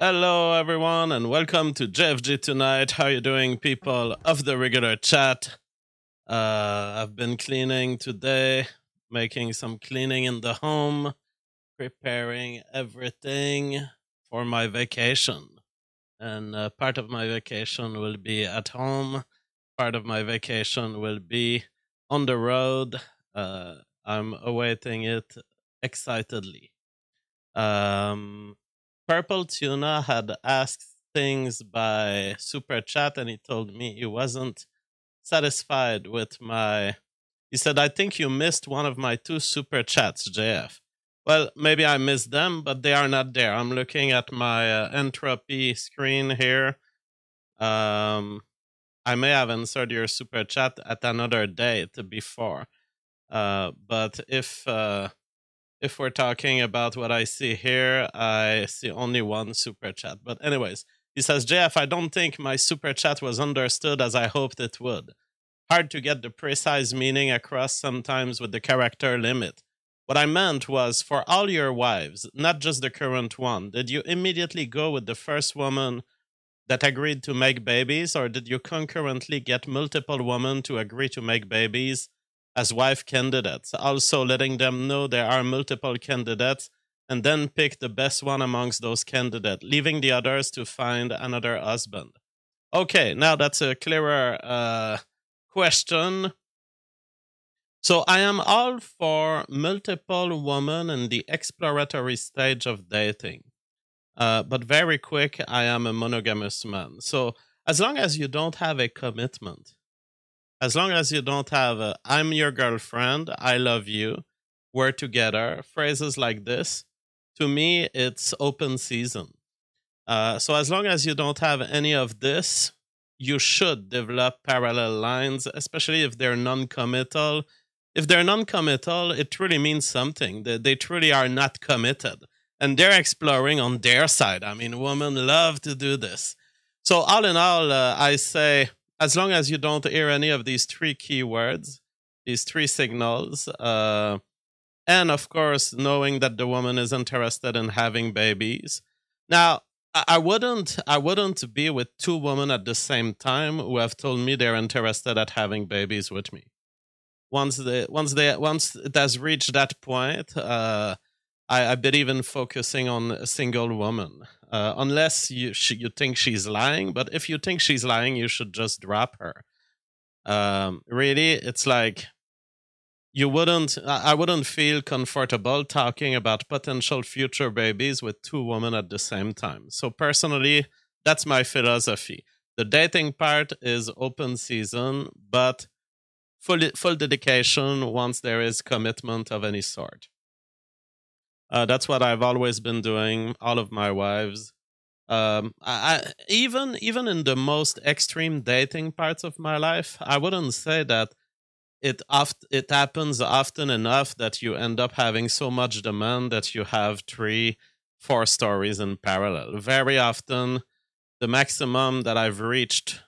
Hello, everyone, and welcome to JFG tonight. How you doing, people of the regular chat? I've been cleaning today, making some cleaning in the home, preparing everything for my vacation. And part of my vacation will be at home. Part of my vacation will be on the road. I'm awaiting it excitedly. Um, Purple Tuna had asked things by super chat, and he told me he wasn't satisfied with my. He said, "I think you missed one of my two super chats, JF." Well, maybe I missed them, but they are not there. I'm looking at my entropy screen here. I may have answered your super chat at another date before, but if we're talking about what I see here, I see only one super chat. But anyways, he says, JF, I don't think my super chat was understood as I hoped it would. Hard to get the precise meaning across sometimes with the character limit. What I meant was, for all your wives, not just the current one, did you immediately go with the first woman that agreed to make babies, or did you concurrently get multiple women to agree to make babies as wife candidates, also letting them know there are multiple candidates, and then pick the best one amongst those candidates, leaving the others to find another husband? Okay, now that's a clearer question. So I am all for multiple women in the exploratory stage of dating. But very quick, I am a monogamous man. So as long as you don't have a commitment, as long as you don't have a "I'm your girlfriend, I love you, we're together," phrases like this, to me, it's open season. So as long as you don't have any of this, you should develop parallel lines, especially if they're non-committal. If they're non-committal, it truly means something. They truly are not committed. And they're exploring on their side. I mean, women love to do this. So all in all, I say, as long as you don't hear any of these three keywords, these three signals, and of course, knowing that the woman is interested in having babies. Now, I wouldn't be with two women at the same time who have told me they're interested at having babies with me. Once it has reached that point, I believe in focusing on a single woman, unless you think she's lying. But if you think she's lying, you should just drop her. Really, it's like I wouldn't feel comfortable talking about potential future babies with two women at the same time. So personally, that's my philosophy. The dating part is open season, but full dedication once there is commitment of any sort. That's what I've always been doing. All of my wives. Even in the most extreme dating parts of my life, I wouldn't say that it happens often enough that you end up having so much demand that you have 3-4 stories in parallel. Very often, the maximum that I've reached,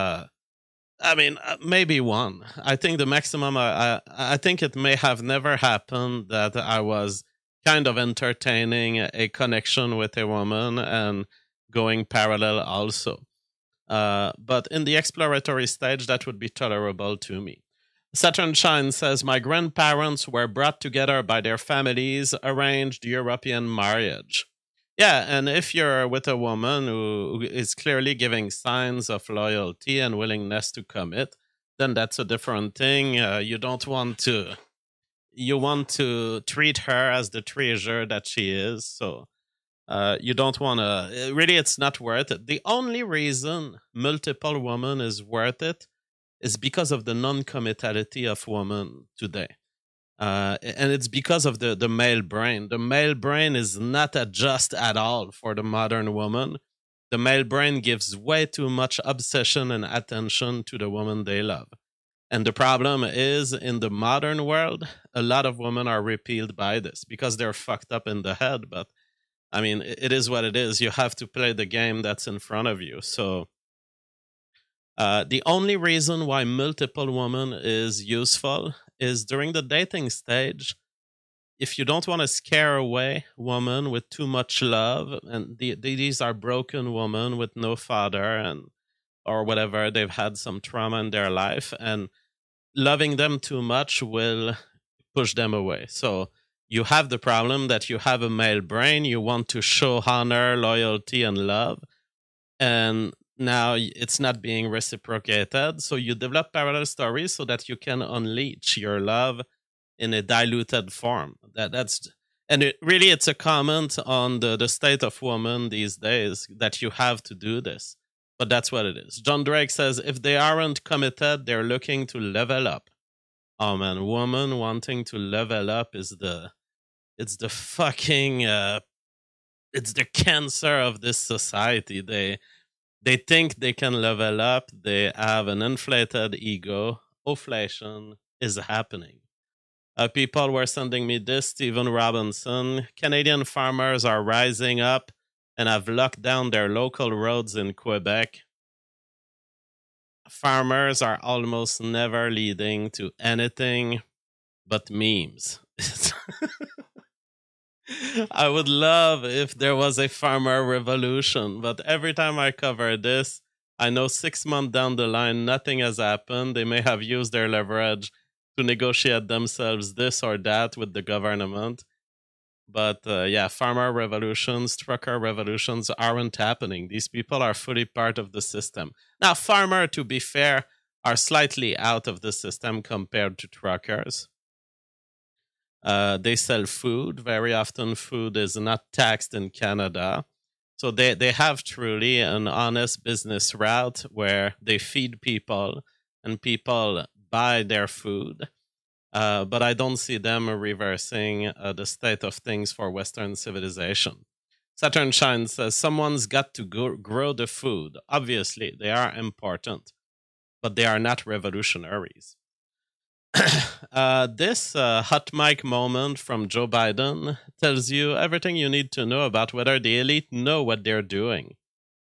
maybe one. I think the maximum. I think it may have never happened that I was kind of entertaining a connection with a woman and going parallel also. But in the exploratory stage, that would be tolerable to me. Saturn Shine says, my grandparents were brought together by their families, arranged European marriage. Yeah, and if you're with a woman who is clearly giving signs of loyalty and willingness to commit, then that's a different thing. You don't want to. You want to treat her as the treasure that she is. So you don't want to. Really, it's not worth it. The only reason multiple women is worth it is because of the non-committality of women today. And it's because of the male brain. The male brain is not adjust at all for the modern woman. The male brain gives way too much obsession and attention to the woman they love. And the problem is, in the modern world, a lot of women are repelled by this because they're fucked up in the head. But I mean, it is what it is. You have to play the game that's in front of you. So the only reason why multiple women is useful is during the dating stage. if you don't want to scare away women with too much love, and these are broken women with no father and or whatever, they've had some trauma in their life, and loving them too much will push them away. So you have the problem that you have a male brain, you want to show honor, loyalty, and love, and now it's not being reciprocated. So you develop parallel stories so that you can unleash your love in a diluted form. Really, it's a comment on the state of women these days that you have to do this. But that's what it is. John Drake says, if they aren't committed, they're looking to level up. Oh man, woman wanting to level up is it's the fucking it's the cancer of this society. They think they can level up. They have an inflated ego. Inflation is happening. People were sending me this. Stephen Robinson. Canadian farmers are rising up and have locked down their local roads in Quebec. Farmers are almost never leading to anything but memes. I would love if there was a farmer revolution, but every time I cover this, I know 6 months down the line, nothing has happened. They may have used their leverage to negotiate themselves this or that with the government. But yeah, farmer revolutions, trucker revolutions aren't happening. These people are fully part of the system. Now, farmer, to be fair, are slightly out of the system compared to truckers. They sell food. Very often food is not taxed in Canada. So they have truly an honest business route where they feed people and people buy their food. But I don't see them reversing the state of things for Western civilization. Saturn Shine says, someone's got to grow the food. Obviously, they are important, but they are not revolutionaries. This hot mic moment from Joe Biden tells you everything you need to know about whether the elite know what they're doing.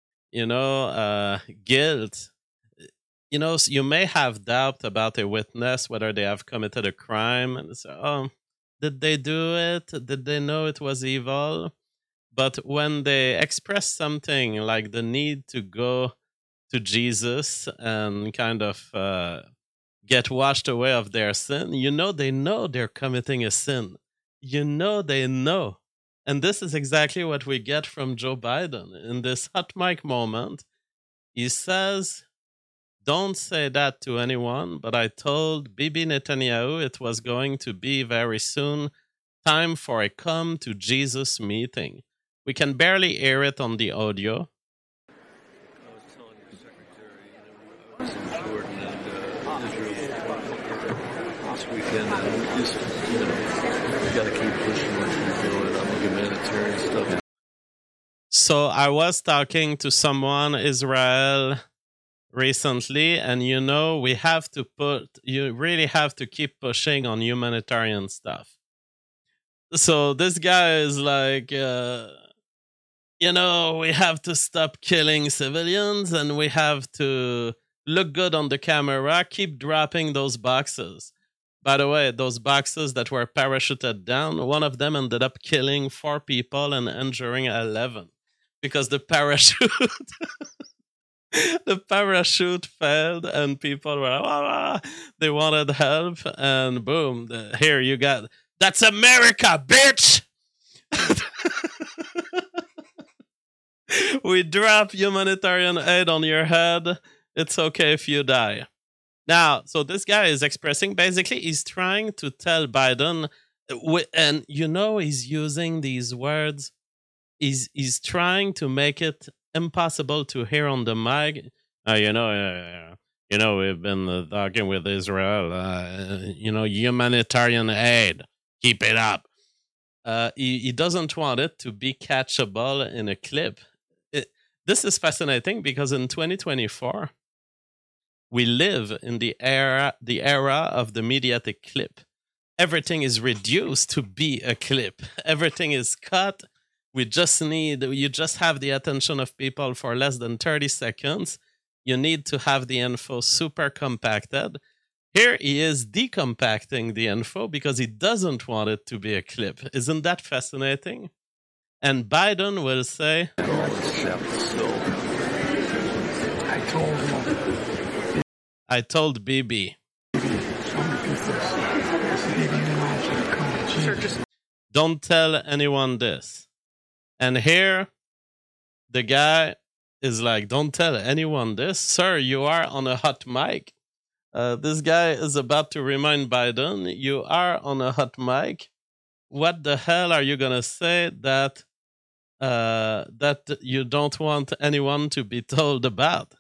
Guilt. You may have doubt about a witness, whether they have committed a crime. And so, did they do it? Did they know it was evil? But when they express something like the need to go to Jesus and kind of get washed away of their sin, they know they're committing a sin. They know. And this is exactly what we get from Joe Biden. In this hot mic moment, he says, don't say that to anyone, but I told Bibi Netanyahu it was going to be very soon time for a come to Jesus meeting. We can barely hear it on the audio. I was telling your secretary, I was in Jordan and Israel this weekend, and we just, we got to keep pushing what we're doing on the humanitarian stuff. So I was talking to someone, Israel, recently, and you really have to keep pushing on humanitarian stuff. So this guy is like, we have to stop killing civilians and we have to look good on the camera, keep dropping those boxes. By the way, those boxes that were parachuted down, one of them ended up killing 4 people and injuring 11 because the parachute the parachute failed and people were like, they wanted help, and boom, here you got, that's America, bitch. We drop humanitarian aid on your head. It's okay if you die. Now, so this guy is expressing, basically, he's trying to tell Biden, and he's using these words. He's trying to make it impossible to hear on the mic. We've been talking with Israel. Humanitarian aid, keep it up. He doesn't want it to be catchable in a clip. This is fascinating because in 2024, we live in the era of the mediatic clip. Everything is reduced to be a clip. Everything is cut. You just have the attention of people for less than 30 seconds. You need to have the info super compacted. Here he is decompacting the info because he doesn't want it to be a clip. Isn't that fascinating? And Biden will say, I told Bibi. Don't tell anyone this. And here, the guy is like, don't tell anyone this. Sir, you are on a hot mic. This guy is about to remind Biden, you are on a hot mic. What the hell are you going to say that that you don't want anyone to be told about?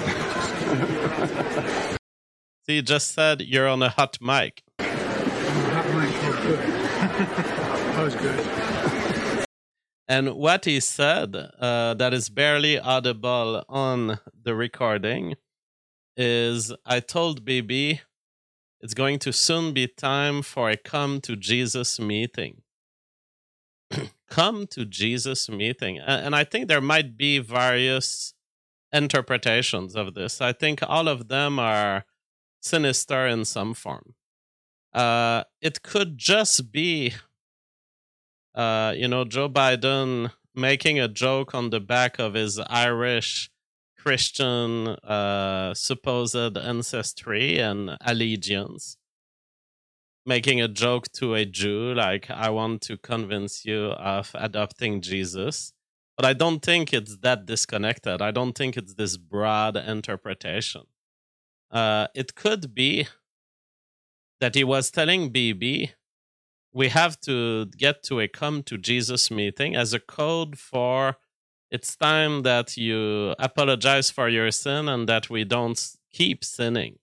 See, he just said you're on a hot mic. Hot mic was good. That was good. And what he said that is barely audible on the recording is, I told Bibi it's going to soon be time for a come to Jesus meeting. Come to Jesus meeting. And I think there might be various interpretations of this. I think all of them are sinister in some form. It could just be, Joe Biden making a joke on the back of his Irish Christian supposed ancestry and allegiance, making a joke to a Jew, like, I want to convince you of adopting Jesus. But I don't think it's that disconnected. I don't think it's this broad interpretation. It could be that he was telling Bibi, we have to get to a come to Jesus meeting as a code for it's time that you apologize for your sin and that we don't keep sinning.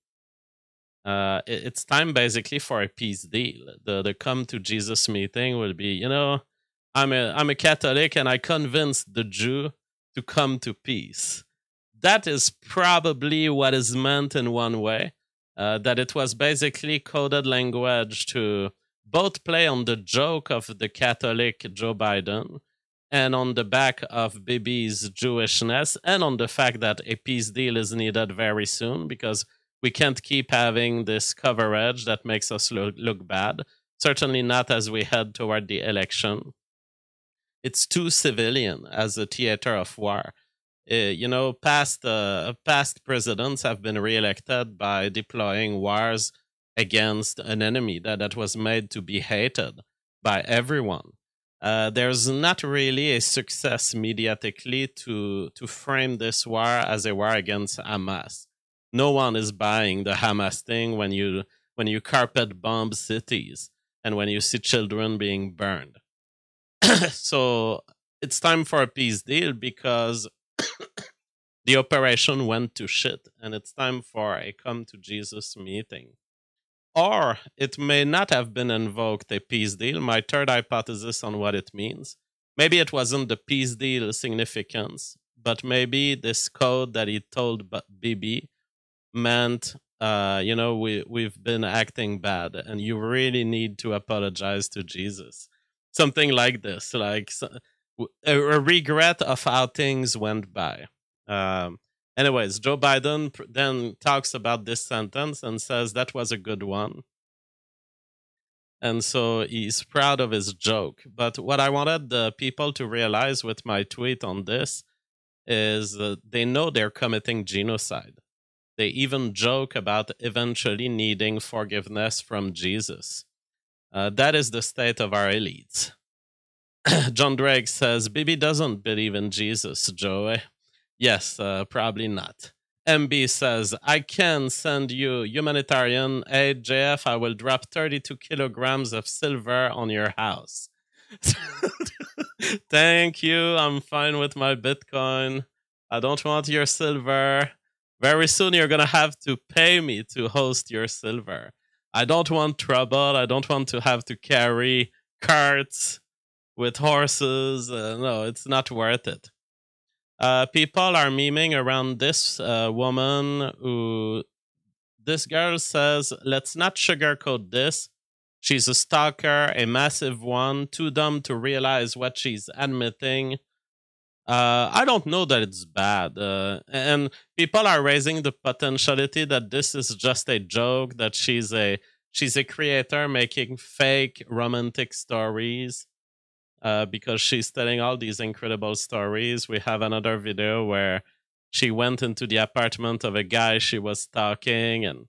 It's time basically for a peace deal. The come to Jesus meeting will be, I'm a Catholic and I convinced the Jew to come to peace. That is probably what is meant in one way, that it was basically coded language to both play on the joke of the Catholic Joe Biden and on the back of Bibi's Jewishness and on the fact that a peace deal is needed very soon because we can't keep having this coverage that makes us look bad, certainly not as we head toward the election. It's too civilian as a theater of war. Past presidents have been reelected by deploying wars against an enemy that was made to be hated by everyone. There's not really a success mediatically to frame this war as a war against Hamas. No one is buying the Hamas thing when you carpet bomb cities and when you see children being burned. So it's time for a peace deal because the operation went to shit, and it's time for a come to Jesus meeting. Or it may not have been invoked a peace deal. My third hypothesis on what it means. Maybe it wasn't the peace deal significance, but maybe this code that he told Bibi meant, we've been acting bad and you really need to apologize to Jesus. Something like this, like a regret of how things went by. Anyways, Joe Biden then talks about this sentence and says that was a good one. And so he's proud of his joke. But what I wanted the people to realize with my tweet on this is they know they're committing genocide. They even joke about eventually needing forgiveness from Jesus. That is the state of our elites. John Drake says, Bibi doesn't believe in Jesus, Joey. Yes, probably not. MB says, I can send you humanitarian aid, JF. I will drop 32 kilograms of silver on your house. Thank you. I'm fine with my Bitcoin. I don't want your silver. Very soon you're going to have to pay me to host your silver. I don't want trouble. I don't want to have to carry carts with horses. No, it's not worth it. People are memeing around this woman who, this girl says, let's not sugarcoat this. She's a stalker, a massive one, too dumb to realize what she's admitting. I don't know that it's bad. And people are raising the potentiality that this is just a joke, that she's a creator making fake romantic stories because she's telling all these incredible stories. We have another video where she went into the apartment of a guy she was stalking, and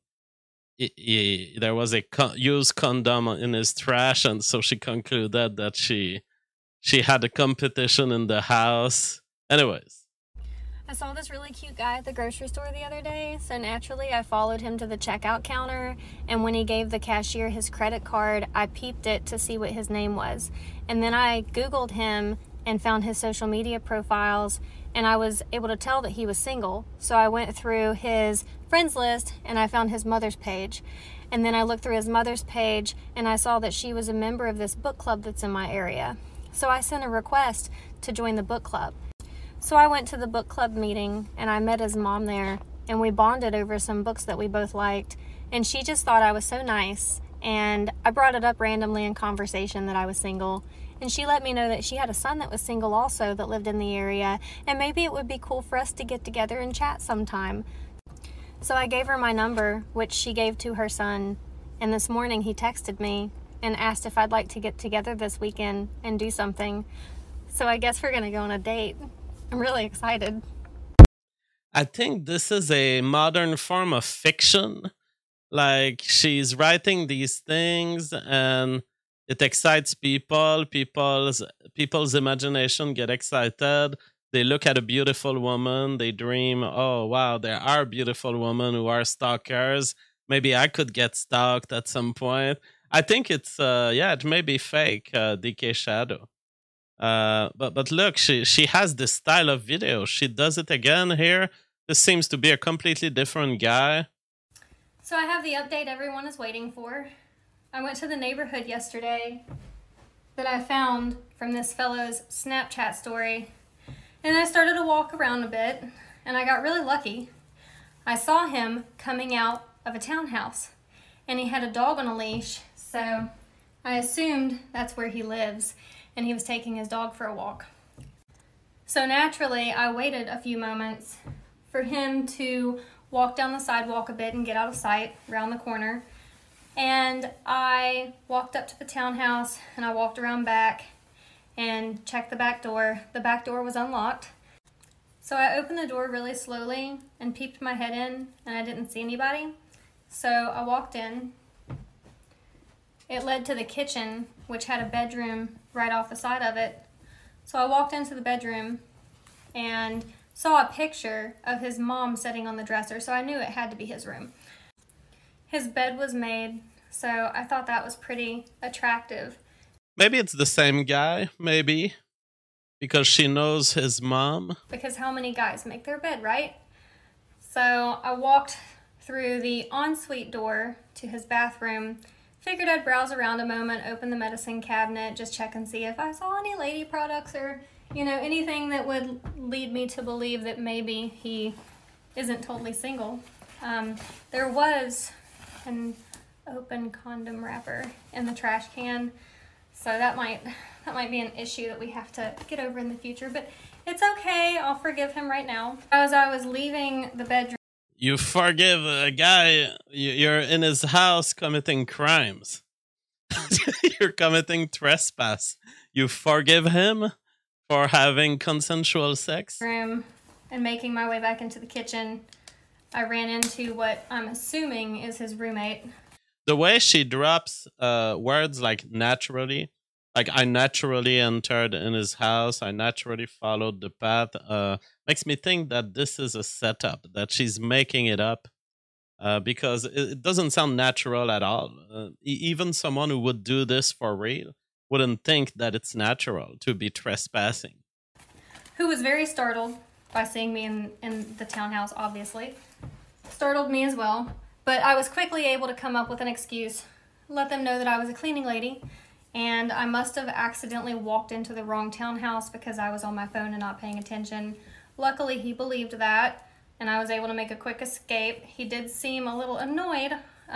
there was a used condom in his trash, and so she concluded that she had a competition in the house. Anyways. I saw this really cute guy at the grocery store the other day, so naturally I followed him to the checkout counter, and when he gave the cashier his credit card, I peeped it to see what his name was. And then I Googled him and found his social media profiles, and I was able to tell that he was single. So I went through his friends list and I found his mother's page. And then I looked through his mother's page and I saw that she was a member of this book club that's in my area. So I sent a request to join the book club. So I went to the book club meeting and I met his mom there, and we bonded over some books that we both liked, and she just thought I was so nice, and I brought it up randomly in conversation that I was single, and she let me know that she had a son that was single also that lived in the area, and maybe it would be cool for us to get together and chat sometime. So I gave her my number, which she gave to her son, and this morning he texted me and asked if I'd like to get together this weekend and do something. So I guess we're gonna go on a date. I'm really excited. I think this is a modern form of fiction. Like, she's writing these things and it excites people. People's imagination get excited. They look at a beautiful woman. They dream, oh, wow, there are beautiful women who are stalkers. Maybe I could get stalked at some point. I think it's, it may be fake, DK Shadow. But look, she has this style of video. She does it again here. This seems to be a completely different guy. So I have the update everyone is waiting for. I went to the neighborhood yesterday that I found from this fellow's Snapchat story, and I started to walk around a bit, and I got really lucky. I saw him coming out of a townhouse, and he had a dog on a leash, so I assumed that's where he lives, and he was taking his dog for a walk. So naturally, I waited a few moments for him to walk down the sidewalk a bit and get out of sight around the corner. And I walked up to the townhouse and I walked around back and checked the back door. The back door was unlocked. So I opened the door really slowly and peeped my head in, and I didn't see anybody. So I walked in. It led to the kitchen, which had a bedroom right off the side of it. So I walked into the bedroom and saw a picture of his mom sitting on the dresser, so I knew it had to be his room. His bed was made, so I thought that was pretty attractive. Maybe it's the same guy, maybe, because she knows his mom. Because how many guys make their bed, right? So I walked through the ensuite door to his bathroom. Figured I'd browse around a moment, open the medicine cabinet, just check and see if I saw any lady products or, anything that would lead me to believe that maybe he isn't totally single. There was an open condom wrapper in the trash can, so that might be an issue that we have to get over in the future, but it's okay. I'll forgive him right now. As I was leaving the bedroom, you forgive a guy, you're in his house committing crimes. You're committing trespass. You forgive him for having consensual sex? Room and making my way back into the kitchen, I ran into what I'm assuming is his roommate. The way she drops words like naturally, like I naturally entered in his house, I naturally followed the path, makes me think that this is a setup, that she's making it up, because it doesn't sound natural at all. Even someone who would do this for real wouldn't think that it's natural to be trespassing. Who was very startled by seeing me in the townhouse, obviously. Startled me as well, but I was quickly able to come up with an excuse, let them know that I was a cleaning lady, and I must have accidentally walked into the wrong townhouse because I was on my phone and not paying attention. Luckily, he believed that, and I was able to make a quick escape. He did seem a little annoyed,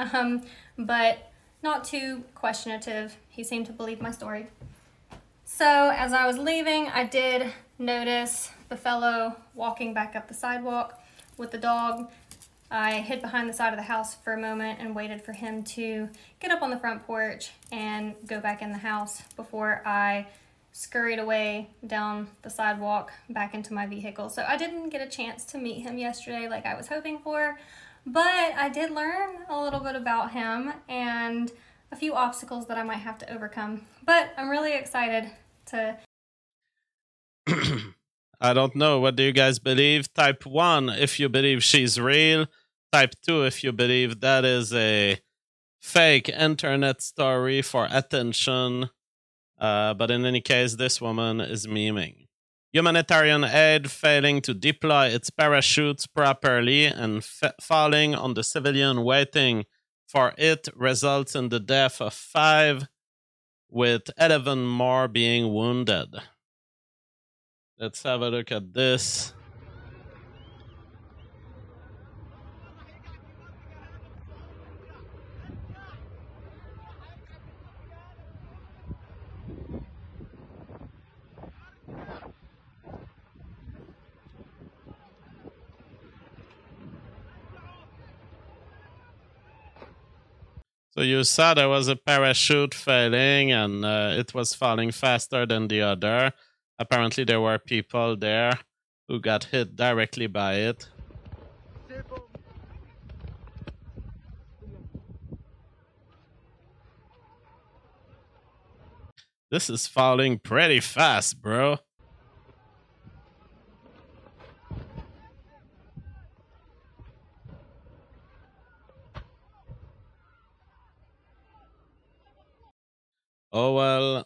but not too questionative. He seemed to believe my story. So as I was leaving, I did notice the fellow walking back up the sidewalk with the dog. I hid behind the side of the house for a moment and waited for him to get up on the front porch and go back in the house before I scurried away down the sidewalk back into my vehicle. So I didn't get a chance to meet him yesterday like I was hoping for, but I did learn a little bit about him and a few obstacles that I might have to overcome. But I'm really excited to... I don't know. What do you guys believe? Type 1 if you believe she's real. Type 2 if you believe that is a fake internet story for attention. But in any case, this woman is memeing. Humanitarian aid failing to deploy its parachutes properly and falling on the civilian waiting for it results in the death of 5, with 11 more being wounded. Let's have a look at this. So you saw there was a parachute failing and it was falling faster than the other. Apparently there were people there who got hit directly by it. This is falling pretty fast, bro. Oh, well,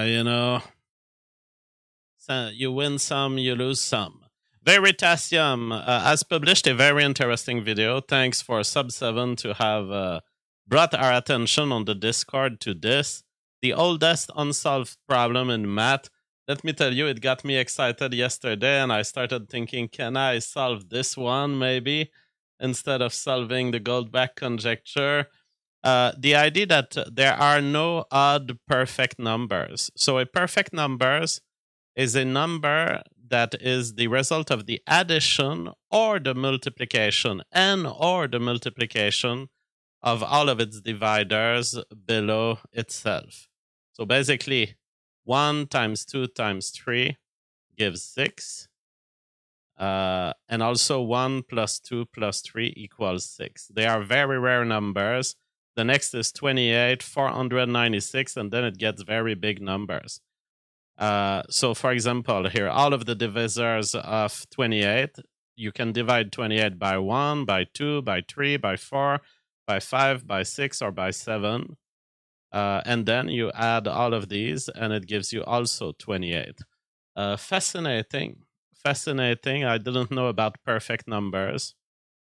so you win some, you lose some. Veritasium has published a very interesting video. Thanks for Sub7 to have brought our attention on the Discord to this. The oldest unsolved problem in math. Let me tell you, it got me excited yesterday, and I started thinking, can I solve this one, maybe, instead of solving the Goldbach conjecture? The idea that there are no odd perfect numbers. So a perfect numbers is a number that is the result of the addition or the multiplication and or the multiplication of all of its dividers below itself. So basically, 1 times 2 times 3 gives 6. And also 1 plus 2 plus 3 equals 6. They are very rare numbers. The next is 28, 496, and then it gets very big numbers. So, for example, here, all of the divisors of 28, you can divide 28 by 1, by 2, by 3, by 4, by 5, by 6, or by 7. And then you add all of these, and it gives you also 28. Fascinating. Fascinating. I didn't know about perfect numbers.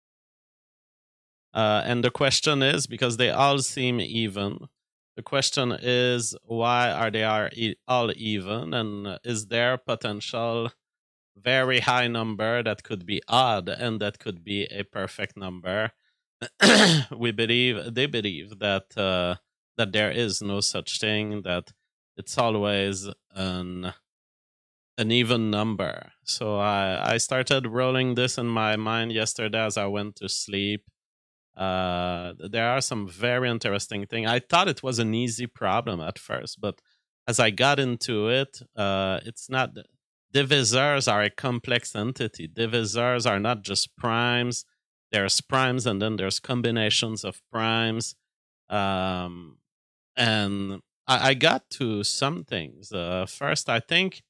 And the question is, because they all seem even, the question is, why are they all even? And is there potential very high number that could be odd and that could be a perfect number? They believe that that there is no such thing, that it's always an even number. So I started rolling this in my mind yesterday as I went to sleep. There are some very interesting things. I thought it was an easy problem at first, but as I got into it, it's not. Divisors are a complex entity. Divisors are not just primes. There's primes, and then there's combinations of primes. And I got to some things. First, I think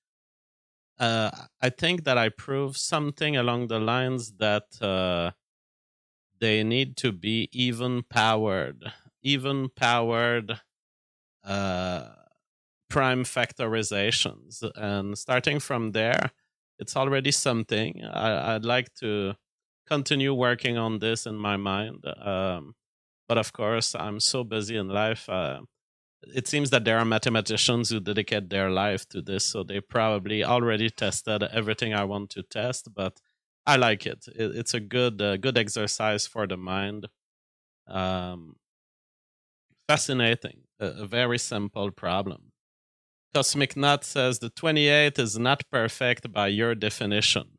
that I proved something along the lines that they need to be even powered prime factorizations. And starting from there, it's already something. I'd like to continue working on this in my mind. But of course, I'm so busy in life. It seems that there are mathematicians who dedicate their life to this, so they probably already tested everything I want to test, but I like it. It's a good exercise for the mind. Fascinating. A very simple problem. Cosmic Nut says the 28 is not perfect by your definition.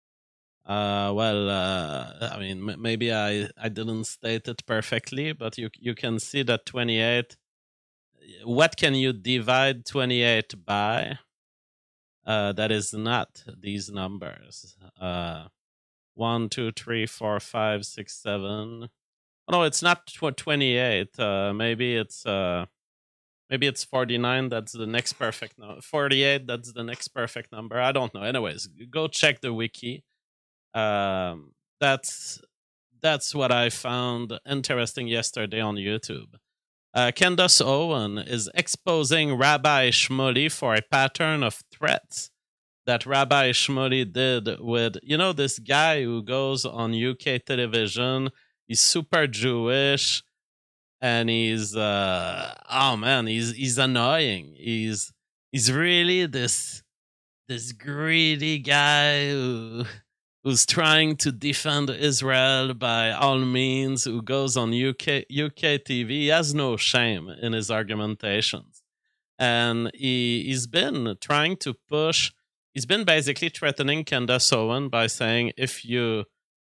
I mean, maybe I didn't state it perfectly, but you can see that 28. What can you divide 28 by? That is not these numbers. 1, 2, 3, 4, 5, 6, 7. Oh, no, it's not 28. Maybe it's 49. That's the next perfect number. 48. That's the next perfect number. I don't know. Anyways, go check the wiki. That's what I found interesting yesterday on YouTube. Candace Owen is exposing Rabbi Shmuley for a pattern of threats that Rabbi Shmuley did with, this guy who goes on UK television. He's super Jewish, and he's he's annoying. He's really this greedy guy who's trying to defend Israel by all means, who goes on UK TV. He has no shame in his argumentations. And he's been trying to push, he's been basically threatening Candace Owen by saying, if you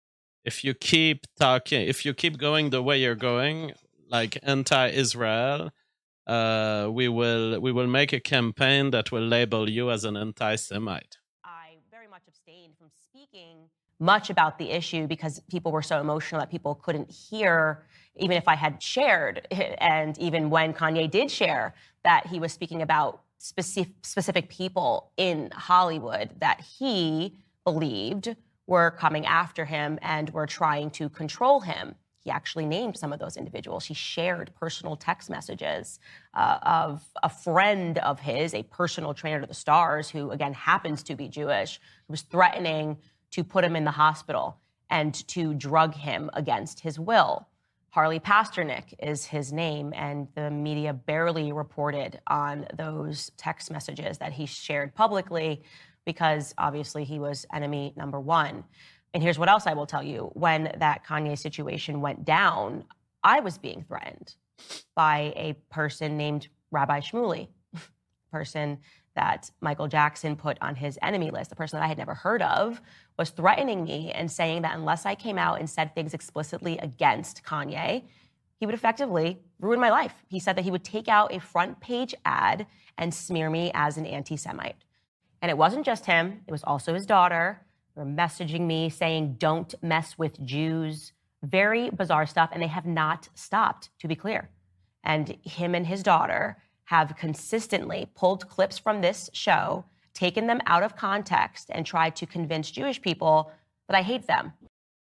keep talking, if you keep going the way you're going, like anti-Israel, we will make a campaign that will label you as an anti-Semite. I very much abstained from speaking much about the issue because people were so emotional that people couldn't hear, even if I had shared, and even when Kanye did share that he was speaking about specific people in Hollywood that he believed were coming after him and were trying to control him. He actually named some of those individuals. He shared personal text messages of a friend of his, a personal trainer to the stars, who, again, happens to be Jewish, who was threatening to put him in the hospital and to drug him against his will. Harley Pasternak is his name, and the media barely reported on those text messages that he shared publicly because, obviously, he was enemy number one. And here's what else I will tell you. When that Kanye situation went down, I was being threatened by a person named Rabbi Shmuley, person that Michael Jackson put on his enemy list, the person that I had never heard of, was threatening me and saying that unless I came out and said things explicitly against Kanye, he would effectively ruin my life. He said that he would take out a front page ad and smear me as an anti-Semite. And it wasn't just him, it was also his daughter. They were messaging me saying, don't mess with Jews. Very bizarre stuff, and they have not stopped, to be clear. And him and his daughter have consistently pulled clips from this show, taken them out of context, and tried to convince Jewish people that I hate them.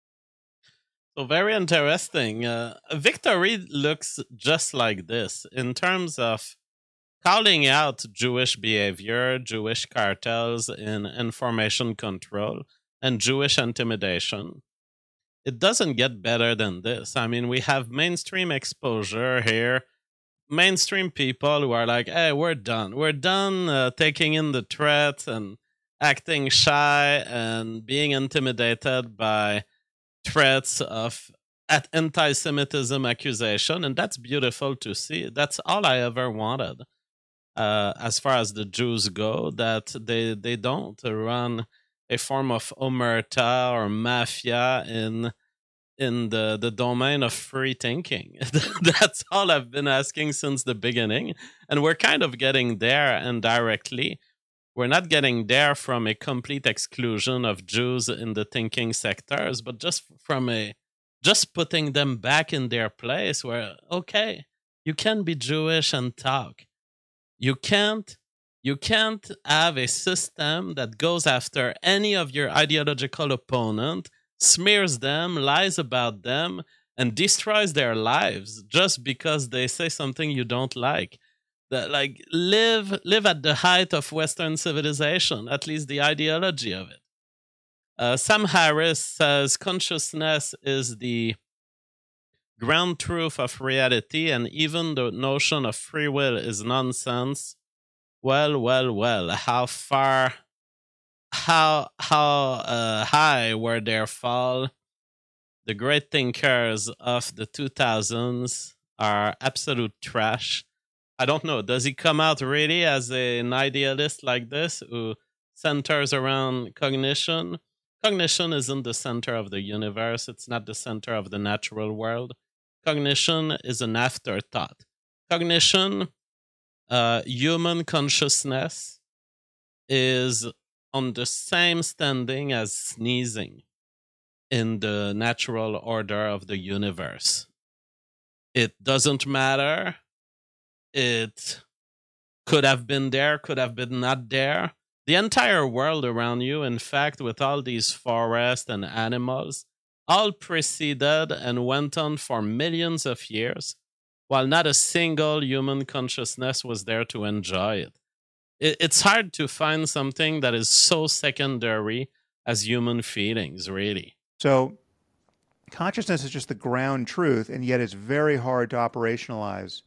So very interesting. Victory looks just like this in terms of calling out Jewish behavior, Jewish cartels in information control, and Jewish intimidation. It doesn't get better than this. I mean, we have mainstream exposure here, mainstream people who are like, hey, we're done. We're done taking in the threat and acting shy and being intimidated by threats of anti-Semitism accusation. And that's beautiful to see. That's all I ever wanted. As far as the Jews go, that they don't run a form of omerta or mafia in the domain of free thinking. That's all I've been asking since the beginning. And we're kind of getting there indirectly. We're not getting there from a complete exclusion of Jews in the thinking sectors, but just putting them back in their place where, okay, you can be Jewish and talk. You can't have a system that goes after any of your ideological opponent, smears them, lies about them, and destroys their lives just because they say something you don't like. That, like, live at the height of Western civilization, at least the ideology of it. Sam Harris says consciousness is the ground truth of reality, and even the notion of free will is nonsense. Well, how high were their fall? The great thinkers of the 2000s are absolute trash. I don't know. Does he come out really as an idealist like this who centers around cognition? Cognition isn't the center of the universe. It's not the center of the natural world. Cognition is an afterthought. Cognition, human consciousness, is on the same standing as sneezing in the natural order of the universe. It doesn't matter. It could have been there, could have been not there. The entire world around you, in fact, with all these forests and animals, all preceded and went on for millions of years, while not a single human consciousness was there to enjoy it. It's hard to find something that is so secondary as human feelings, really. So consciousness is just the ground truth, and yet it's very hard to operationalize.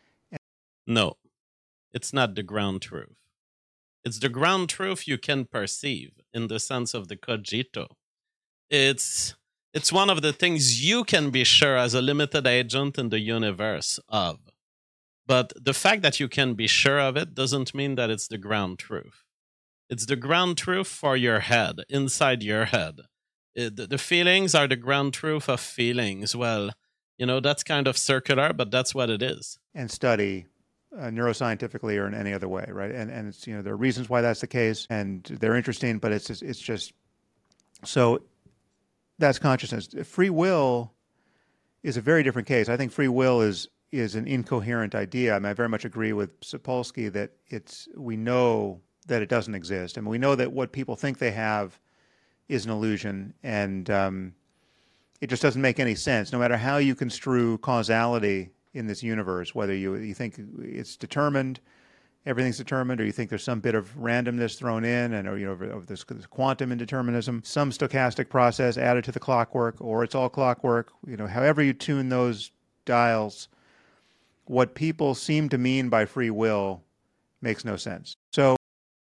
No, it's not the ground truth. It's the ground truth you can perceive in the sense of the cogito. It's one of the things you can be sure as a limited agent in the universe of. But the fact that you can be sure of it doesn't mean that it's the ground truth. It's the ground truth for your head, inside your head. The feelings are the ground truth of feelings. Well, that's kind of circular, but that's what it is. And study neuroscientifically or in any other way, right? And it's, there are reasons why that's the case, and they're interesting, but it's just so that's consciousness. Free will is a very different case. I think free will is an incoherent idea. I mean, I very much agree with Sapolsky that we know that it doesn't exist. I mean, we know that what people think they have is an illusion, and it just doesn't make any sense. No matter how you construe causality in this universe, whether you think it's determined, everything's determined, or you think there's some bit of randomness thrown in, and of this quantum indeterminism, some stochastic process added to the clockwork, or it's all clockwork. However you tune those dials, what people seem to mean by free will makes no sense. So,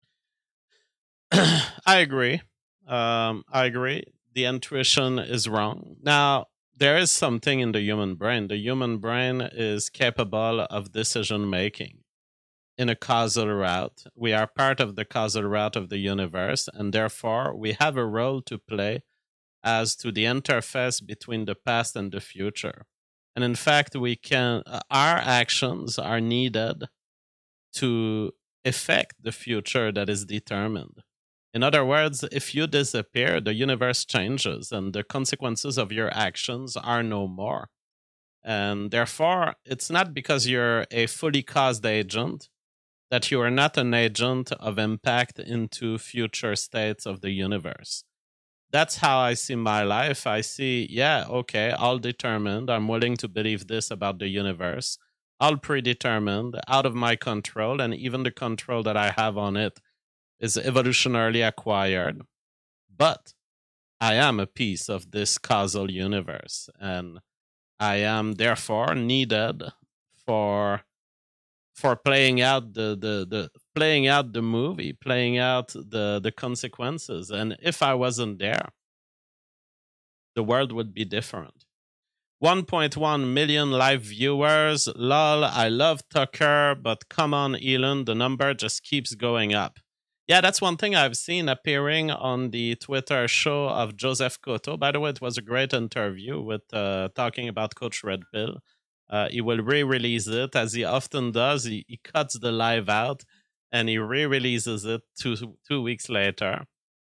I agree. The intuition is wrong. Now, there is something in the human brain. The human brain is capable of decision making in a causal route. We are part of the causal route of the universe, and therefore we have a role to play as to the interface between the past and the future. And in fact, our actions are needed to affect the future that is determined. In other words, if you disappear, the universe changes and the consequences of your actions are no more. And therefore, it's not because you're a fully caused agent that you are not an agent of impact into future states of the universe. That's how I see my life. I see, all determined. I'm willing to believe this about the universe. All predetermined, out of my control, and even the control that I have on it is evolutionarily acquired. But I am a piece of this causal universe, and I am therefore needed for playing out the movie, playing out the consequences. And if I wasn't there, the world would be different. 1.1 million live viewers. Lol, I love Tucker, but come on, Elon, the number just keeps going up. Yeah, that's one thing I've seen appearing on the Twitter show of Joseph Cotto. By the way, it was a great interview with talking about Coach Red Pill. He will re-release it, as he often does. He cuts the live out, and he re-releases it two weeks later.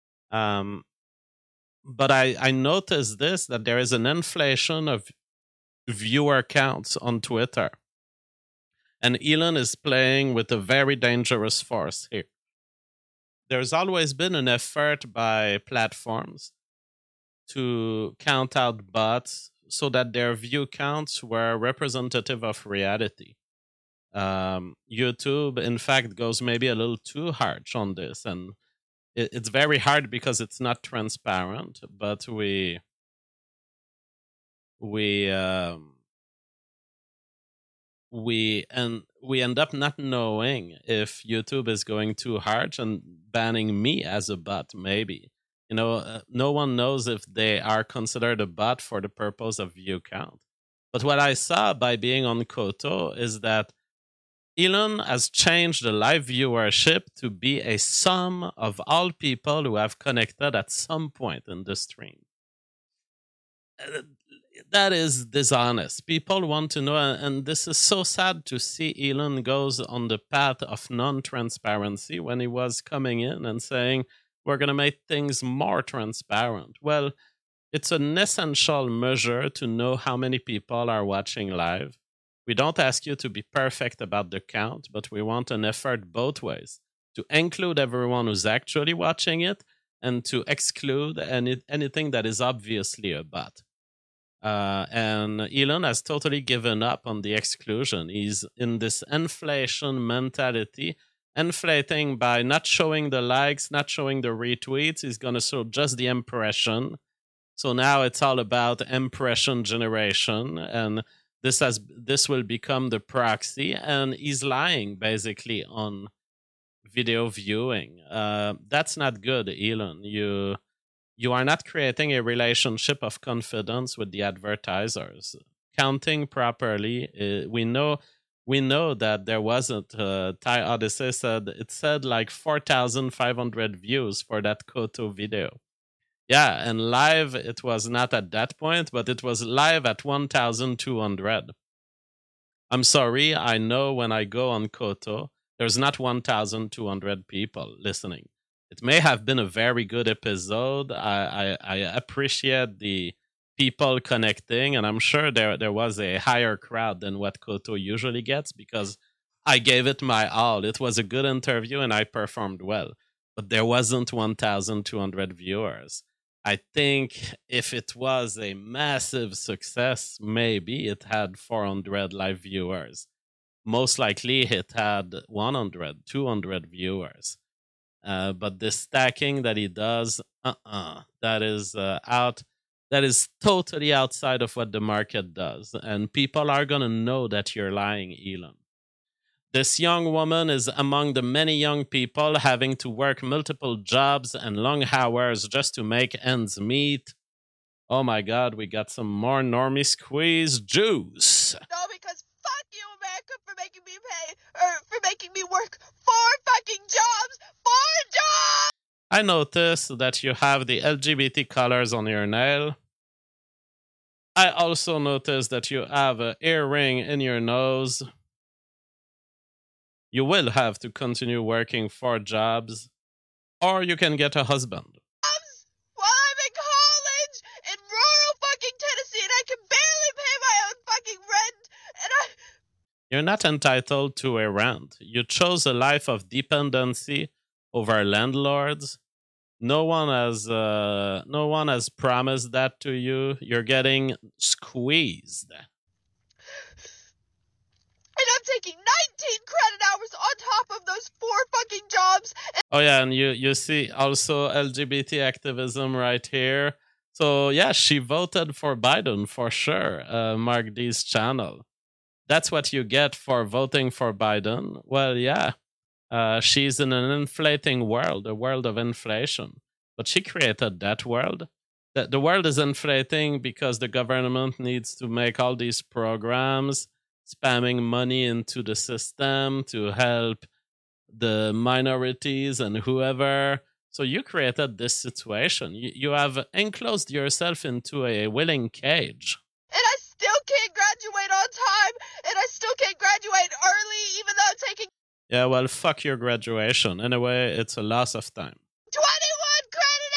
But I noticed that there is an inflation of viewer counts on Twitter. And Elon is playing with a very dangerous force here. There's always been an effort by platforms to count out bots so that their view counts were representative of reality. YouTube, in fact, goes maybe a little too harsh on this, and it's very hard because it's not transparent, but we end up not knowing if YouTube is going too hard and banning me as a bot, maybe. No one knows if they are considered a bot for the purpose of view count. But what I saw by being on Koto is that Elon has changed the live viewership to be a sum of all people who have connected at some point in the stream. That is dishonest. People want to know, and this is so sad to see Elon goes on the path of non-transparency when he was coming in and saying, we're going to make things more transparent. Well, it's an essential measure to know how many people are watching live. We don't ask you to be perfect about the count, but we want an effort both ways, to include everyone who's actually watching it and to exclude anything that is obviously a bot. And Elon has totally given up on the exclusion. He's in this inflation mentality, inflating by not showing the likes, not showing the retweets. He's going to show just the impression. So now it's all about impression generation, and this will become the proxy, and he's lying basically on video viewing. That's not good, Elon. You are not creating a relationship of confidence with the advertisers. Counting properly, we know that there wasn't. Thai Odyssey said like 4,500 views for that Koto video. Yeah, and live it was not at that point, but it was live at 1,200. I'm sorry, I know when I go on Koto, there's not 1,200 people listening. It may have been a very good episode. I appreciate the people connecting, and I'm sure there was a higher crowd than what Koto usually gets because I gave it my all. It was a good interview, and I performed well. But there wasn't 1,200 viewers. I think if it was a massive success, maybe it had 400 live viewers. Most likely it had 100, 200 viewers. But the stacking that he does, that is totally outside of what the market does. And people are going to know that you're lying, Elon. This young woman is among the many young people having to work multiple jobs and long hours just to make ends meet. Oh my God, we got some more normie squeeze juice. No, because fuck you, America, for making me pay, or for making me work 4 fucking jobs. 4 jobs! I noticed that you have the LGBT colors on your nail. I also noticed that you have an earring in your nose. You will have to continue working 4 jobs, or you can get a husband. While I'm in college in rural fucking Tennessee and I can barely pay my own fucking rent, and You're not entitled to a rent. You chose a life of dependency over landlords. No one has promised that to you. You're getting squeezed. And I'm taking 19 credit hours on top of those 4 fucking jobs. Oh yeah, and you see also LGBT activism right here. So yeah, she voted for Biden for sure. Mark D's channel. That's what you get for voting for Biden. Well, yeah, she's in an inflating world, a world of inflation. But she created that world. The world is inflating because the government needs to make all these programs, spamming money into the system to help the minorities and whoever. So you created this situation. You have enclosed yourself into a willing cage. And I still can't graduate on time. And I still can't graduate early, even though I'm taking... Yeah, well, fuck your graduation. Anyway, it's a loss of time. 21 credit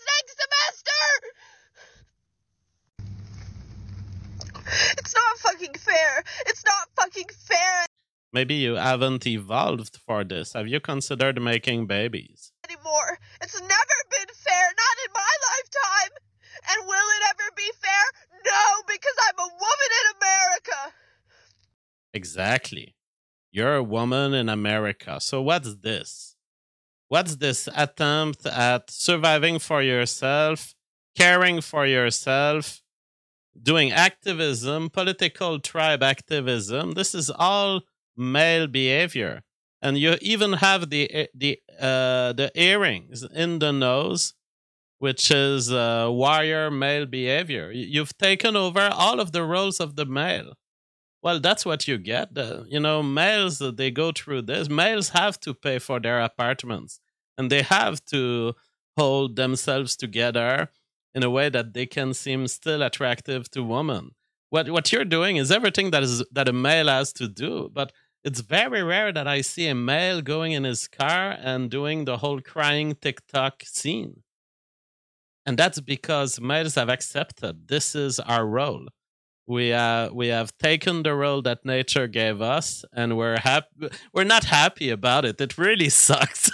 hours next semester! It's not fucking fair. It's not fucking fair Maybe you haven't evolved for this. Have you considered making babies? anymore. It's never been fair, not in my lifetime. And will it ever be fair? No, because I'm a woman in America. Exactly. You're a woman in America. So what's this? What's this attempt at surviving for yourself, caring for yourself, doing activism, political tribe activism? This is all male behavior. And you even have the earrings in the nose, which is warrior male behavior. You've taken over all of the roles of the male. Well, that's what you get. Males, they go through this. Males have to pay for their apartments, and they have to hold themselves together in a way that they can seem still attractive to women. What you're doing is everything that a male has to do, but it's very rare that I see a male going in his car and doing the whole crying TikTok scene. And that's because males have accepted this is our role. We have taken the role that nature gave us, and we're happy. We're not happy about it. It really sucks.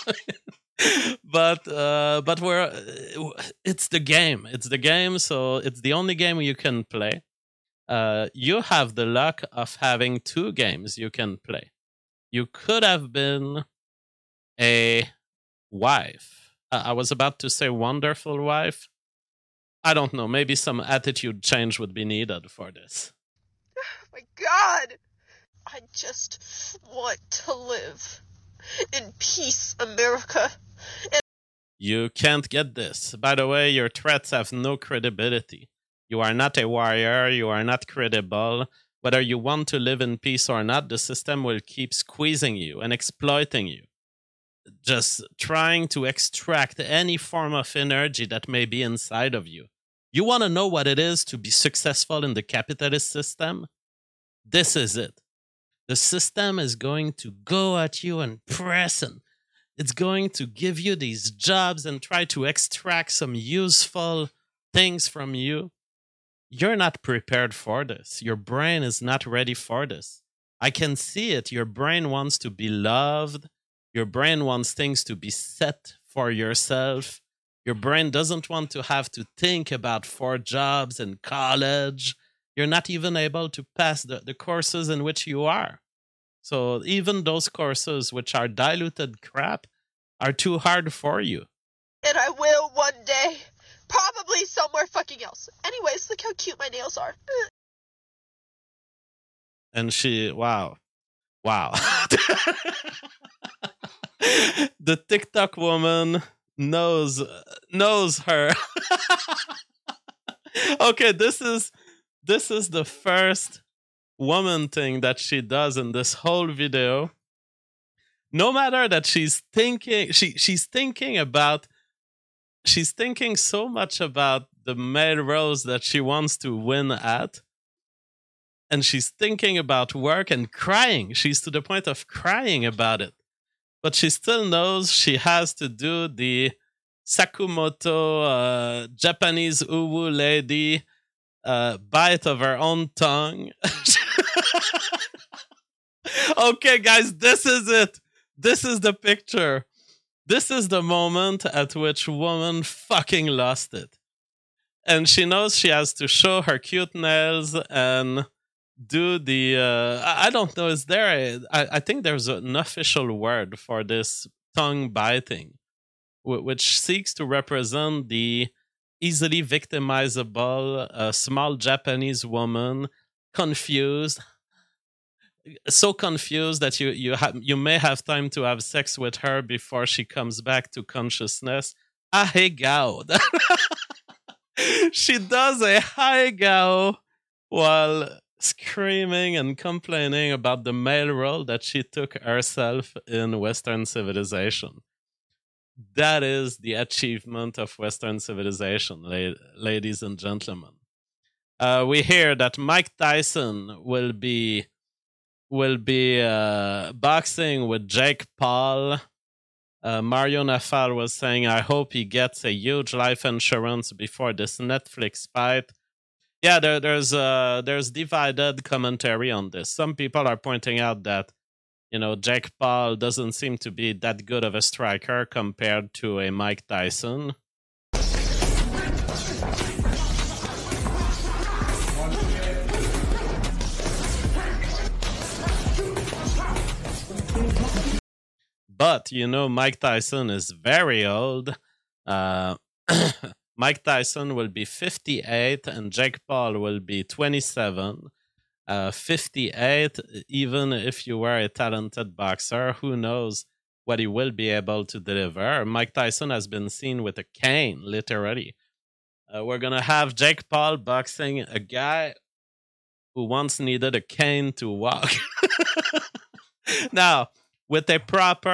but it's the game. It's the game. So it's the only game you can play. You have the luck of having 2 games you can play. You could have been a wife. I was about to say wonderful wife. I don't know. Maybe some attitude change would be needed for this. Oh my God! I just want to live in peace, America. You can't get this. By the way, your threats have no credibility. You are not a warrior. You are not credible. Whether you want to live in peace or not, the system will keep squeezing you and exploiting you. Just trying to extract any form of energy that may be inside of you. You want to know what it is to be successful in the capitalist system? This is it. The system is going to go at you and press, and it's going to give you these jobs and try to extract some useful things from you. You're not prepared for this. Your brain is not ready for this. I can see it. Your brain wants to be loved. Your brain wants things to be set for yourself. Your brain doesn't want to have to think about 4 jobs in college. You're not even able to pass the courses in which you are. So even those courses which are diluted crap are too hard for you. And I will one day. Probably somewhere fucking else. Anyways, look how cute my nails are. And wow. The TikTok woman knows her. Okay, this is the first woman thing that she does in this whole video. No matter that she's thinking so much about the male roles that she wants to win at. And she's thinking about work and crying. She's to the point of crying about it. But she still knows she has to do the Sakumoto Japanese uwu lady bite of her own tongue. Okay, guys, this is it. This is the picture. This is the moment at which woman fucking lost it. And she knows she has to show her cute nails and do the I don't know, is there I think there's an official word for this tongue biting, which seeks to represent the easily victimizable small Japanese woman, confused, so confused that you may have time to have sex with her before she comes back to consciousness. A haigao. She does a haigao while screaming and complaining about the male role that she took herself in Western civilization. That is the achievement of Western civilization, ladies and gentlemen. We hear that Mike Tyson will be boxing with Jake Paul. Mario Nafal was saying, I hope he gets a huge life insurance before this Netflix fight. Yeah, there's divided commentary on this. Some people are pointing out that, Jake Paul doesn't seem to be that good of a striker compared to a Mike Tyson. But, Mike Tyson is very old. Mike Tyson will be 58 and Jake Paul will be 27. 58, even if you were a talented boxer, who knows what he will be able to deliver. Mike Tyson has been seen with a cane, literally. We're going to have Jake Paul boxing a guy who once needed a cane to walk. Now, with a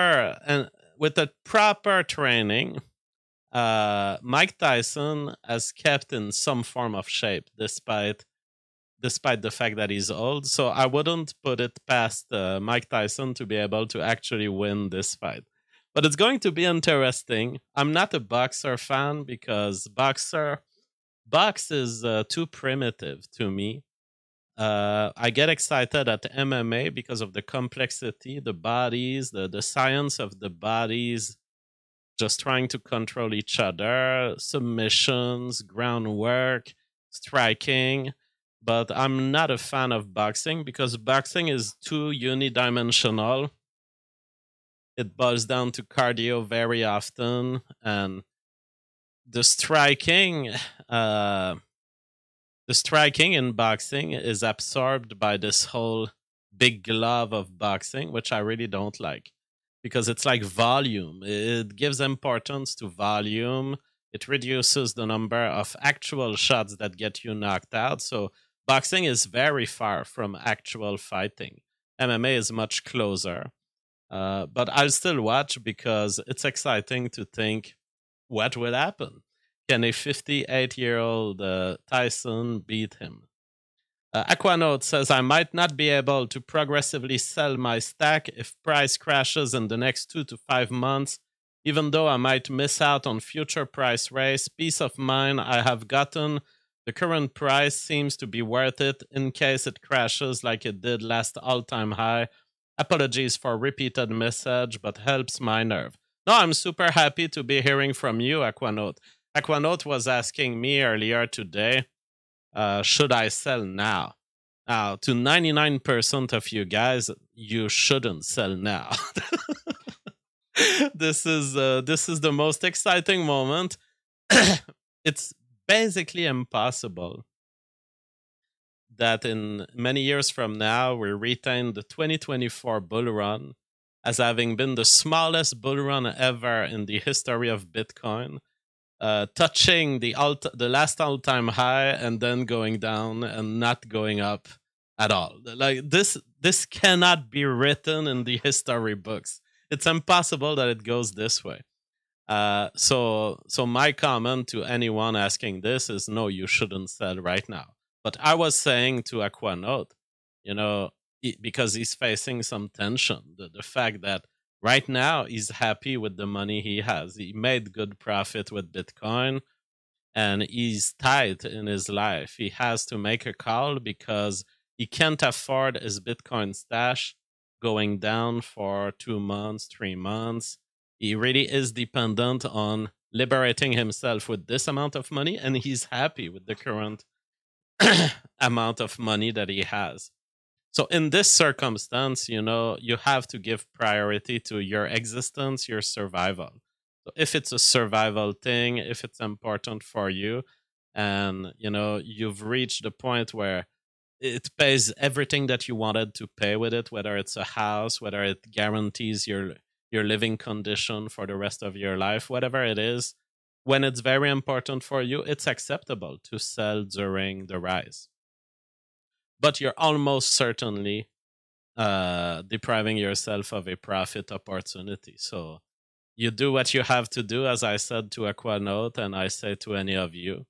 proper training, Mike Tyson has kept in some form of shape despite the fact that he's old. So I wouldn't put it past Mike Tyson to be able to actually win this fight. But it's going to be interesting. I'm not a boxer fan because box is too primitive to me. I get excited at MMA because of the complexity, the bodies, the science of the bodies, just trying to control each other, submissions, groundwork, striking. But I'm not a fan of boxing because boxing is too unidimensional. It boils down to cardio very often, and the striking in boxing is absorbed by this whole big glove of boxing, which I really don't like because it's like volume. It gives importance to volume. It reduces the number of actual shots that get you knocked out. So boxing is very far from actual fighting. MMA is much closer. But I'll still watch because it's exciting to think what will happen. Can a 58-year-old Tyson beat him? Aquanote says, I might not be able to progressively sell my stack if price crashes in the next 2 to 5 months, even though I might miss out on future price raise. Peace of mind I have gotten. The current price seems to be worth it in case it crashes like it did last all-time high. Apologies for repeated message, but helps my nerve. No, I'm super happy to be hearing from you, Aquanote. Aquanote was asking me earlier today, should I sell now? Now, to 99% of you guys, you shouldn't sell now. This is the most exciting moment. It's basically impossible that in many years from now, we retain the 2024 bull run as having been the smallest bull run ever in the history of Bitcoin, touching the last all-time high and then going down and not going up at all. Like this cannot be written in the history books. It's impossible that it goes this way. So my comment to anyone asking this is no, you shouldn't sell right now. But I was saying to Aquanote, because he's facing some tension, the fact that right now he's happy with the money he has. He made good profit with Bitcoin and he's tight in his life. He has to make a call because he can't afford his Bitcoin stash going down for 2 months, 3 months. He really is dependent on liberating himself with this amount of money, and he's happy with the current amount of money that he has. So in this circumstance, you have to give priority to your existence, your survival. So if it's a survival thing, if it's important for you, and you've reached the point where it pays everything that you wanted to pay with it, whether it's a house, whether it guarantees your living condition for the rest of your life, whatever it is, when it's very important for you, it's acceptable to sell during the rise. But you're almost certainly depriving yourself of a profit opportunity. So you do what you have to do, as I said to Aquanote, and I say to any of you.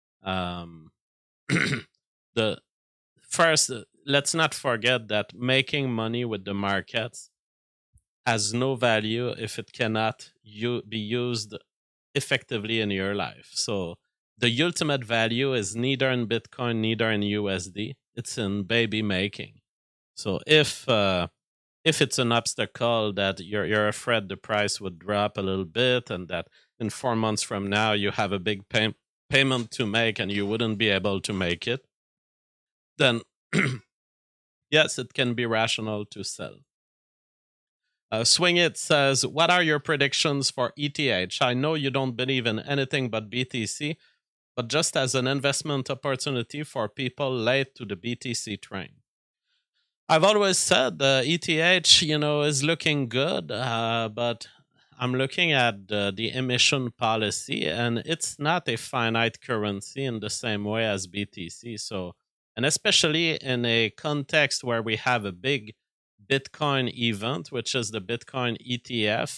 First, let's not forget that making money with the markets has no value if it cannot be used effectively in your life. So the ultimate value is neither in Bitcoin, neither in USD. It's in baby making. So if it's an obstacle that you're afraid the price would drop a little bit and that in 4 months from now you have a big payment to make and you wouldn't be able to make it, then yes, it can be rational to sell. Swing It says, what are your predictions for ETH? I know you don't believe in anything but BTC, but just as an investment opportunity for people late to the BTC train. I've always said ETH, is looking good, but I'm looking at the emission policy, and it's not a finite currency in the same way as BTC. So And especially in a context where we have a big Bitcoin event, which is the Bitcoin ETF,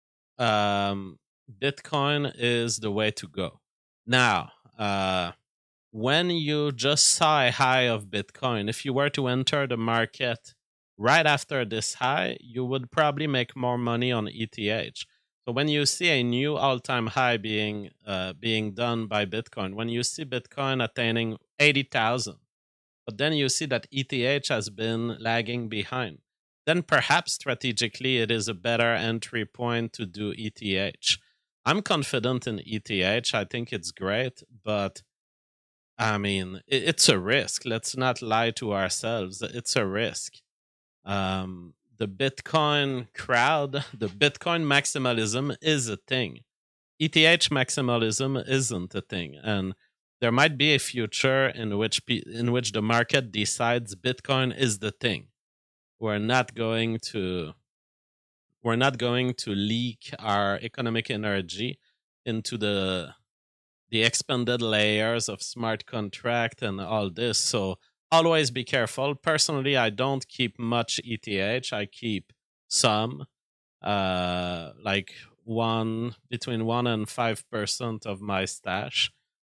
Bitcoin is the way to go. Now, when you just saw a high of Bitcoin, if you were to enter the market right after this high, you would probably make more money on ETH. So when you see a new all-time high being done by Bitcoin, when you see Bitcoin attaining 80,000, but then you see that ETH has been lagging behind, then perhaps strategically it is a better entry point to do ETH. I'm confident in ETH. I think it's great, but I mean, it's a risk. Let's not lie to ourselves. It's a risk. The Bitcoin crowd, the Bitcoin maximalism is a thing. ETH maximalism isn't a thing. And there might be a future in which the market decides Bitcoin is the thing. We're not going to leak our economic energy into the expanded layers of smart contract and all this. So always be careful. Personally, I don't keep much ETH. I keep some, like between 1% and 5% of my stash.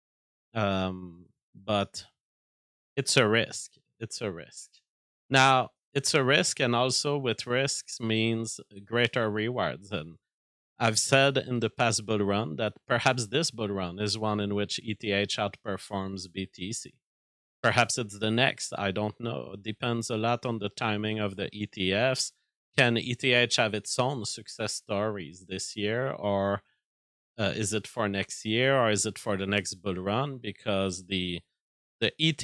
But it's a risk. It's a risk. Now, it's a risk, and also with risks means greater rewards. And I've said in the past bull run that perhaps this bull run is one in which ETH outperforms BTC. Perhaps it's the next. I don't know. It depends a lot on the timing of the ETFs. Can ETH have its own success stories this year, or is it for next year, or is it for the next bull run? Because the ETH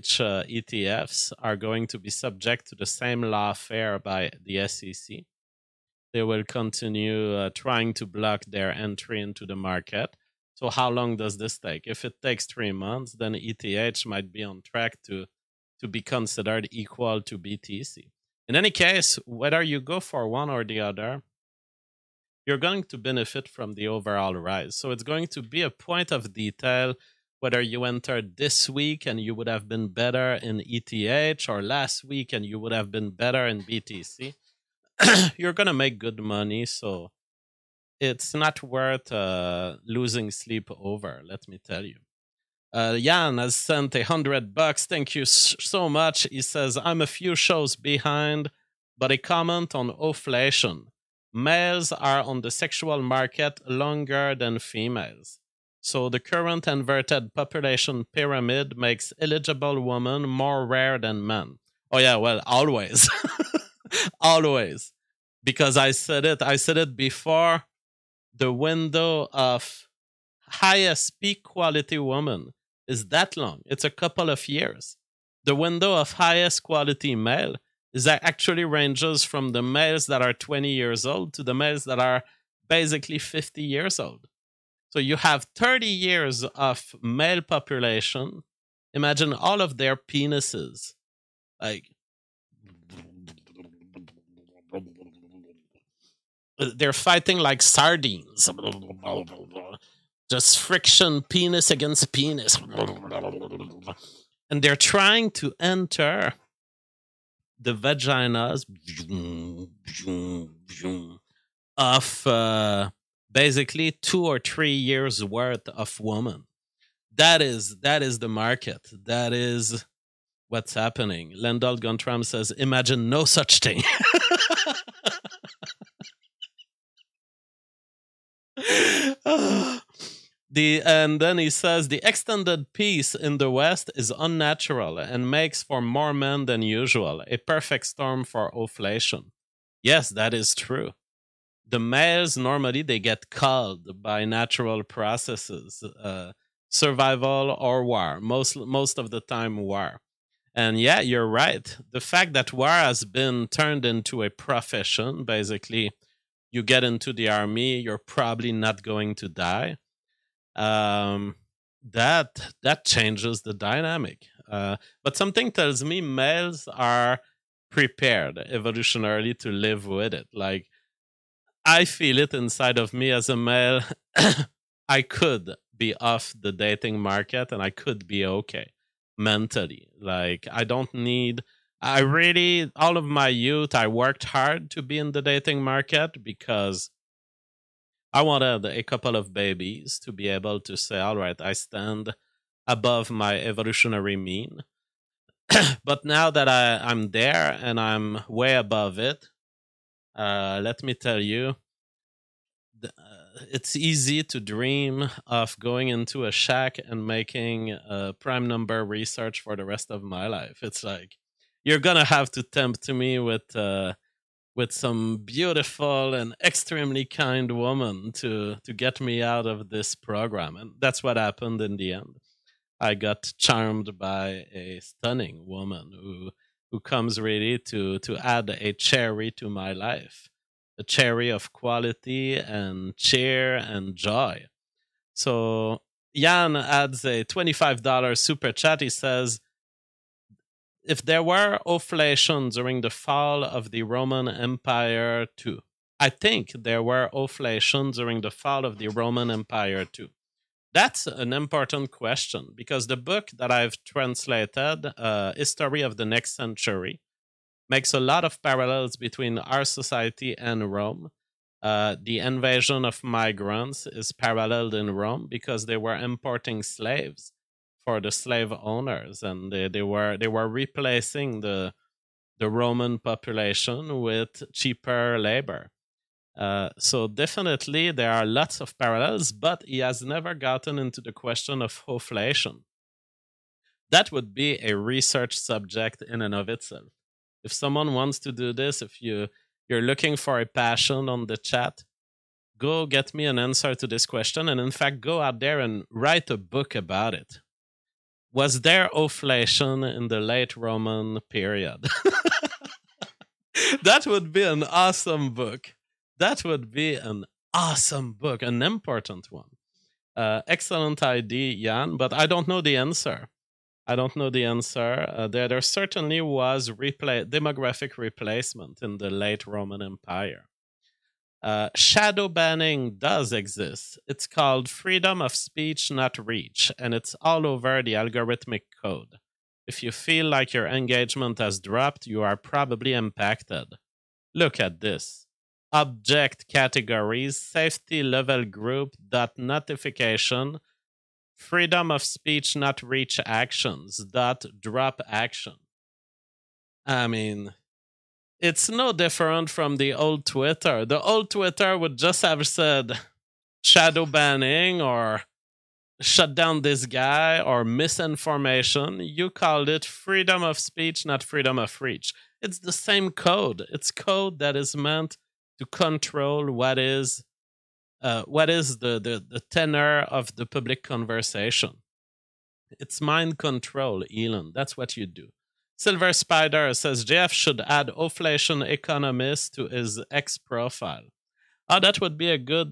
ETFs are going to be subject to the same lawfare by the SEC. They will continue trying to block their entry into the market. So how long does this take? If it takes 3 months, then ETH might be on track to be considered equal to BTC. In any case, whether you go for one or the other, you're going to benefit from the overall rise. So it's going to be a point of detail whether you entered this week and you would have been better in ETH, or last week and you would have been better in BTC. You're going to make good money, so it's not worth losing sleep over, let me tell you. Jan has sent $100. Thank you so much. He says, I'm a few shows behind, but a comment on inflation. Males are on the sexual market longer than females. So the current inverted population pyramid makes eligible women more rare than men. Oh yeah, well, always. Always. Because I said it before, the window of highest peak quality woman is that long. It's a couple of years. The window of highest quality male is that actually ranges from the males that are 20 years old to the males that are basically 50 years old. So you have 30 years of male population. Imagine all of their penises. Like, they're fighting like sardines. Just friction, penis against penis. And they're trying to enter the vaginas of basically 2 or 3 years worth of women. That is the market. That is what's happening. Lendal Guntram says, imagine no such thing. And then he says, the extended peace in the West is unnatural and makes for more men than usual. A perfect storm for inflation. Yes, that is true. The males, normally, they get called by natural processes, survival or war, most of the time war. And yeah, you're right. The fact that war has been turned into a profession, basically, you get into the army, you're probably not going to die. That changes the dynamic. But something tells me males are prepared evolutionarily to live with it. Like, I feel it inside of me as a male. I could be off the dating market and I could be okay. mentally. Like, all of my youth, I worked hard to be in the dating market because I wanted a couple of babies to be able to say, all right, I stand above my evolutionary mean. But now that I'm there and I'm way above it, let me tell you, it's easy to dream of going into a shack and making prime number research for the rest of my life. It's like, you're gonna have to tempt me with some beautiful and extremely kind woman to get me out of this program. And that's what happened in the end. I got charmed by a stunning woman who comes really to add a cherry to my life, a cherry of quality and cheer and joy. So Jan adds a $25 super chat. He says, if there were offlation during the fall of the Roman Empire too. I think there were offlation during the fall of the Roman Empire too. That's an important question because the book that I've translated, History of the Next Century, makes a lot of parallels between our society and Rome. The invasion of migrants is paralleled in Rome because they were importing slaves for the slave owners, and they were replacing the Roman population with cheaper labor. So definitely there are lots of parallels, but he has never gotten into the question of offlation. That would be a research subject in and of itself. If someone wants to do this, if you're looking for a passion on the chat, go get me an answer to this question, and in fact, go out there and write a book about it. Was there offlation in the late Roman period? That would be an awesome book. That would be an awesome book, an important one. Excellent idea, Jan, but I don't know the answer. There certainly was demographic replacement in the late Roman Empire. Shadow banning does exist. It's called freedom of speech, not reach, and it's all over the algorithmic code. If you feel like your engagement has dropped, you are probably impacted. Look at this. Object categories, safety level group, dot notification, freedom of speech, not reach actions, dot drop action. I mean, it's no different from the old Twitter. The old Twitter would just have said shadow banning or shut down this guy or misinformation. You called it freedom of speech, not freedom of reach. It's the same code. It's code that is meant to control what is the tenor of the public conversation. It's mind control, Elon. That's what you do. Silver Spider says JF should add offlation economist to his X profile. Oh, that would be a good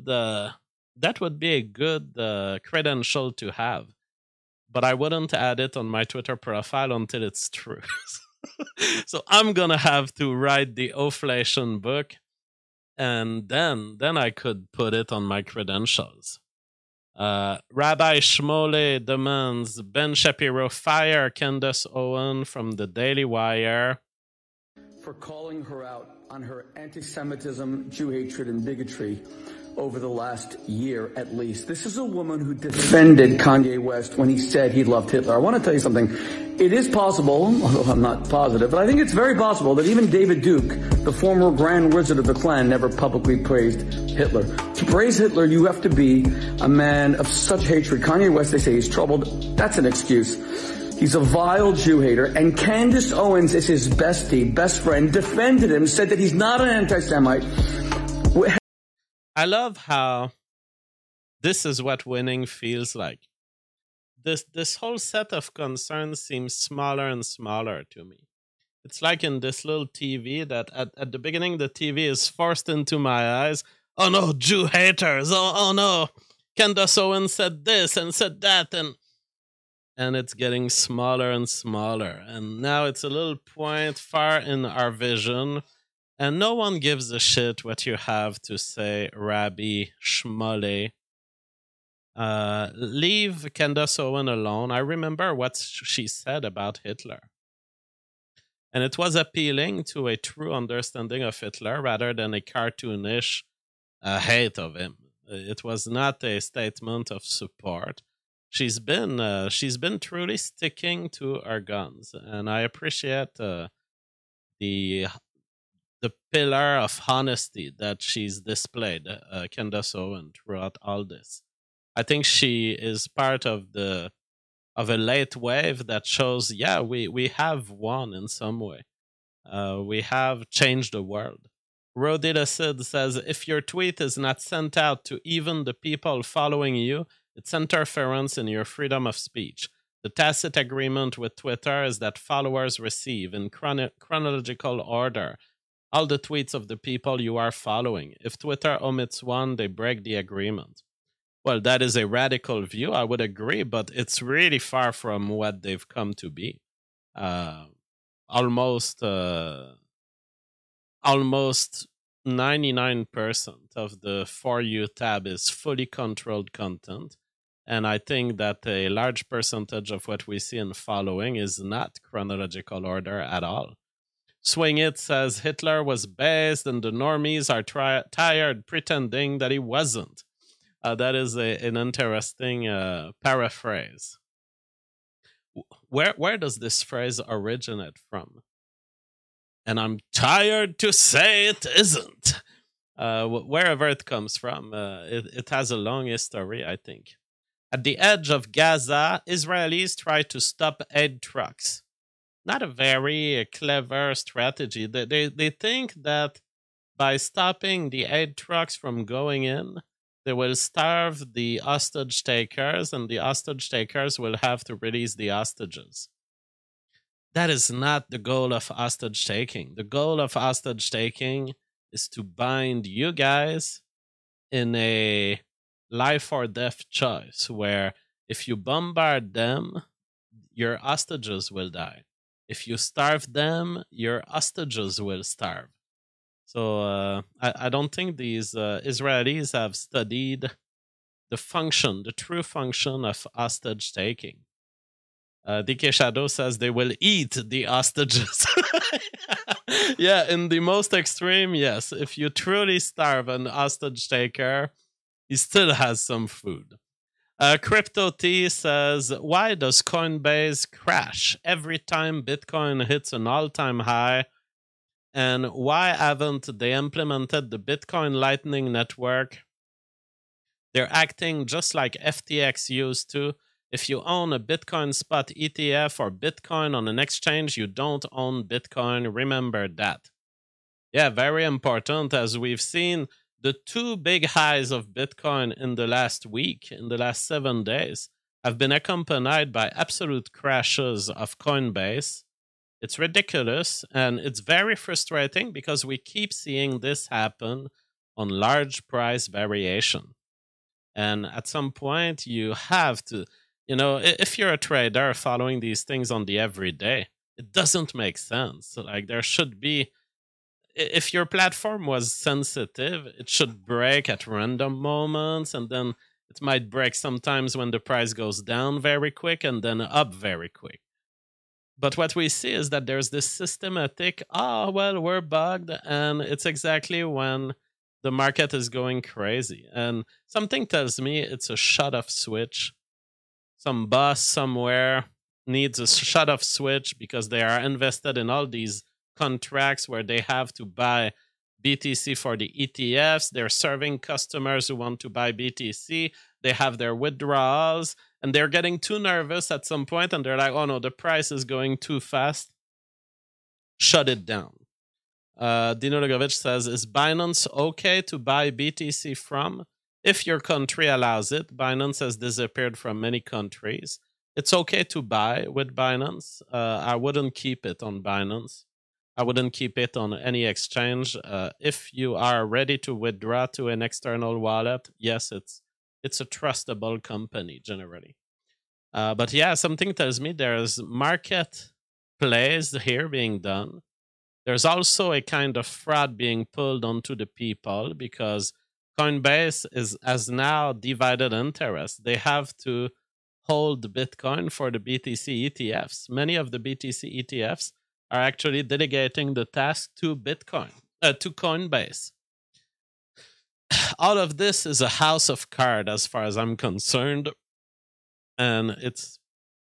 credential to have. But I wouldn't add it on my Twitter profile until it's true. So I'm gonna have to write the offlation book, and then I could put it on my credentials. Rabbi Shmole demands Ben Shapiro fire Candace Owen from the Daily Wire for calling her out on her anti-Semitism, Jew hatred, and bigotry over the last year at least. This is a woman who defended Kanye West when he said he loved Hitler. I want to tell you something. It is possible, although I'm not positive, but I think it's very possible that even David Duke, the former Grand Wizard of the Klan, never publicly praised Hitler. To praise Hitler, you have to be a man of such hatred. Kanye West, they say he's troubled. That's an excuse. He's a vile Jew hater, and Candace Owens is his bestie, best friend, defended him, said that he's not an anti-Semite. I love how this is what winning feels like. This whole set of concerns seems smaller and smaller to me. It's like in this little TV that at the beginning the TV is forced into my eyes. Oh no, Jew haters. Oh no, Candace Owens said this and said that, and it's getting smaller and smaller. And now it's a little point far in our vision, and no one gives a shit what you have to say, Rabbi Shmole. Leave Candace Owen alone. I remember what she said about Hitler. And it was appealing to a true understanding of Hitler rather than a cartoonish hate of him. It was not a statement of support. She's been truly sticking to her guns, and I appreciate the pillar of honesty that she's displayed, Candace Owen, throughout all this. I think she is part of a late wave that shows, yeah, we have won in some way. We have changed the world. Rodita Sid says, if your tweet is not sent out to even the people following you, it's interference in your freedom of speech. The tacit agreement with Twitter is that followers receive, in chronological order, all the tweets of the people you are following. If Twitter omits one, they break the agreement. Well, that is a radical view, I would agree, but it's really far from what they've come to be. Almost 99% of the For You tab is fully controlled content. And I think that a large percentage of what we see in following is not chronological order at all. Swing It says Hitler was based and the normies are tired pretending that he wasn't. That is an interesting paraphrase. Where does this phrase originate from? And I'm tired to say it isn't. Wherever it comes from, it has a long history, I think. At the edge of Gaza, Israelis try to stop aid trucks. Not a very clever strategy. They think that by stopping the aid trucks from going in, they will starve the hostage takers, and the hostage takers will have to release the hostages. That is not the goal of hostage taking. The goal of hostage taking is to bind you guys in a life or death choice where if you bombard them, your hostages will die. If you starve them, your hostages will starve. So I don't think these Israelis have studied the true function of hostage taking. DK Shadow says they will eat the hostages. Yeah, in the most extreme, yes. If you truly starve an hostage taker, he still has some food. Crypto T says, why does Coinbase crash every time Bitcoin hits an all-time high? And why haven't they implemented the Bitcoin Lightning Network? They're acting just like FTX used to. If you own a Bitcoin spot ETF or Bitcoin on an exchange, you don't own Bitcoin. Remember that. Yeah, very important. As we've seen, the two big highs of Bitcoin in the last week, in the last 7 days, have been accompanied by absolute crashes of Coinbase. It's ridiculous, and it's very frustrating because we keep seeing this happen on large price variation. And at some point, you have to, if you're a trader following these things on the everyday, it doesn't make sense. Like, there should be, if your platform was sensitive, it should break at random moments, and then it might break sometimes when the price goes down very quick and then up very quick. But what we see is that there's this systematic, we're bugged, and it's exactly when the market is going crazy. And something tells me it's a shut-off switch. Some boss somewhere needs a shut-off switch because they are invested in all these contracts where they have to buy BTC for the ETFs. They're serving customers who want to buy BTC. They have their withdrawals, and they're getting too nervous at some point, and they're like, oh no, the price is going too fast. Shut it down. Dino Lugovic says, is Binance okay to buy BTC from? If your country allows it, Binance has disappeared from many countries. It's okay to buy with Binance. I wouldn't keep it on Binance. I wouldn't keep it on any exchange. If you are ready to withdraw to an external wallet, yes, it's a trustable company generally. But yeah, something tells me there's market plays here being done. There's also a kind of fraud being pulled onto the people because Coinbase has now divided interest. They have to hold Bitcoin for the BTC ETFs. Many of the BTC ETFs are actually delegating the task to to Coinbase. All of this is a house of cards as far as I'm concerned. And it's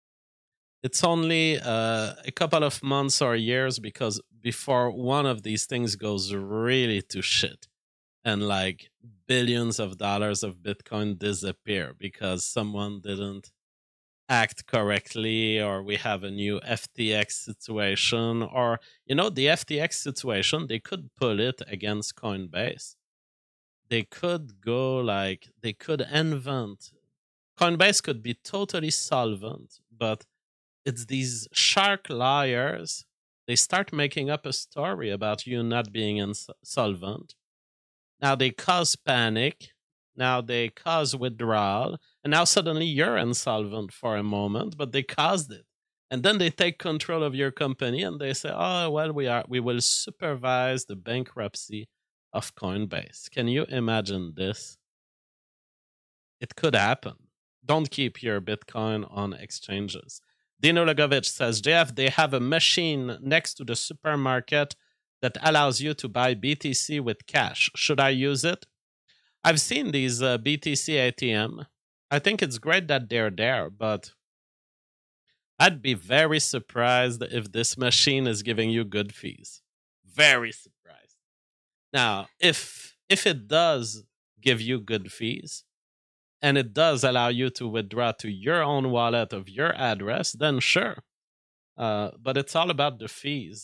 only a couple of months or years because before one of these things goes really to shit and like billions of dollars of Bitcoin disappear because someone didn't act correctly, or we have a new FTX situation, or the FTX situation, they could pull it against Coinbase. They could they could invent. Coinbase could be totally solvent, but it's these shark liars. They start making up a story about you not being solvent. Now they cause panic. Now they cause withdrawal. And now suddenly you're insolvent for a moment, but they caused it. And then they take control of your company and they say, oh, well, we will supervise the bankruptcy of Coinbase. Can you imagine this? It could happen. Don't keep your Bitcoin on exchanges. Dino Logovich says, JF, they have a machine next to the supermarket that allows you to buy BTC with cash. Should I use it? I've seen these BTC ATM. I think it's great that they're there, but I'd be very surprised if this machine is giving you good fees. Very surprised. Now, if it does give you good fees, and it does allow you to withdraw to your own wallet of your address, then sure. But it's all about the fees.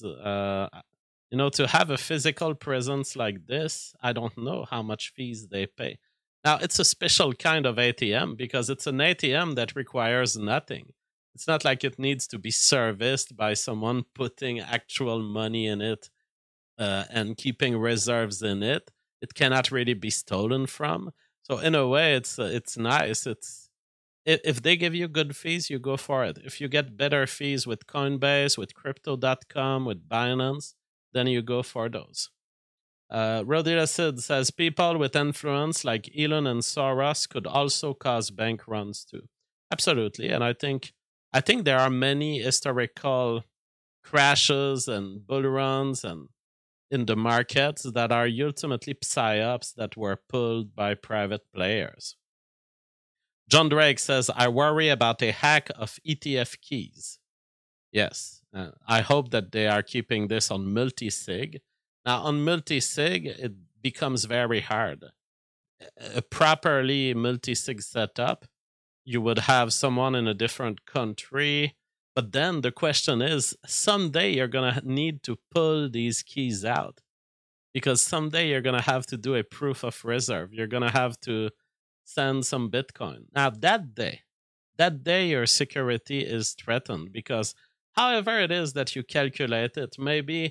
To have a physical presence like this, I don't know how much fees they pay. Now, it's a special kind of ATM because it's an ATM that requires nothing. It's not like it needs to be serviced by someone putting actual money in it and keeping reserves in it. It cannot really be stolen from. So in a way, it's nice. If they give you good fees, you go for it. If you get better fees with Coinbase, with Crypto.com, with Binance, then you go for those. Rodila Sid says people with influence like Elon and Soros could also cause bank runs too. Absolutely, and I think there are many historical crashes and bull runs and in the markets that are ultimately psyops that were pulled by private players. John Drake says, I worry about a hack of ETF keys. Yes, I hope that they are keeping this on multi-sig. Now, on multi-sig, it becomes very hard. A properly multi-sig setup, you would have someone in a different country. But then the question is, someday you're going to need to pull these keys out because someday you're going to have to do a proof of reserve. You're going to have to send some Bitcoin. Now, that day your security is threatened because however it is that you calculate it, maybe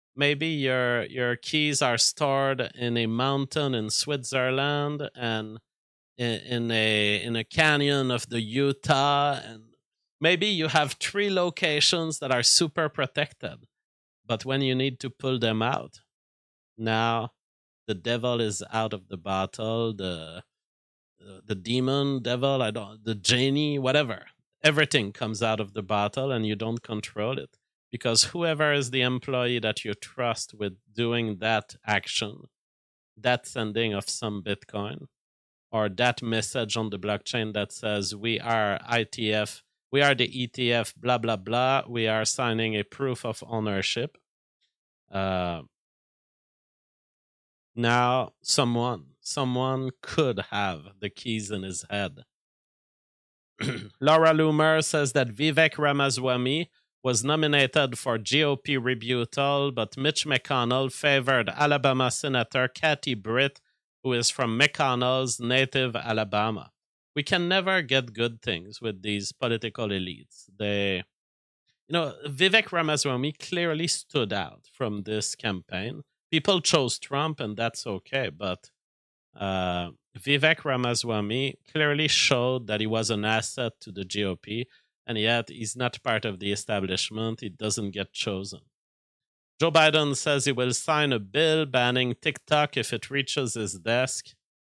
your keys are stored in a mountain in Switzerland and in a canyon of the Utah, and maybe you have 3 locations that are super protected, but when you need to pull them out, now the devil is out of the bottle, the demon, devil, the genie, whatever. Everything comes out of the bottle and you don't control it because whoever is the employee that you trust with doing that action, that sending of some Bitcoin, or that message on the blockchain that says we are ITF, we are the ETF, blah, blah, blah. We are signing a proof of ownership. Now, someone could have the keys in his head. Laura Loomer says that Vivek Ramaswamy was nominated for GOP rebuttal, but Mitch McConnell favored Alabama Senator Kathy Britt, who is from McConnell's native Alabama. We can never get good things with these political elites. Vivek Ramaswamy clearly stood out from this campaign. People chose Trump, and that's okay. But Vivek Ramaswamy clearly showed that he was an asset to the GOP, and yet he's not part of the establishment. He doesn't get chosen. Joe Biden says he will sign a bill banning TikTok if it reaches his desk.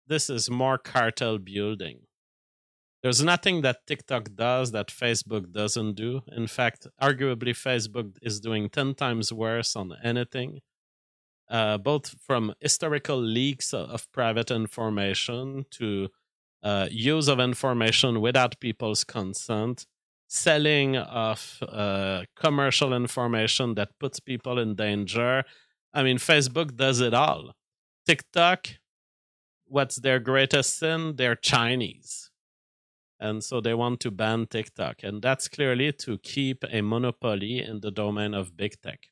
this is more cartel building. There's nothing that TikTok does that Facebook doesn't do. In fact, arguably, Facebook is doing 10 times worse on anything, both from historical leaks of private information to use of information without people's consent, selling of commercial information that puts people in danger. I mean, Facebook does it all. TikTok, what's their greatest sin? They're Chinese. And so they want to ban TikTok. And that's clearly to keep a monopoly in the domain of big tech.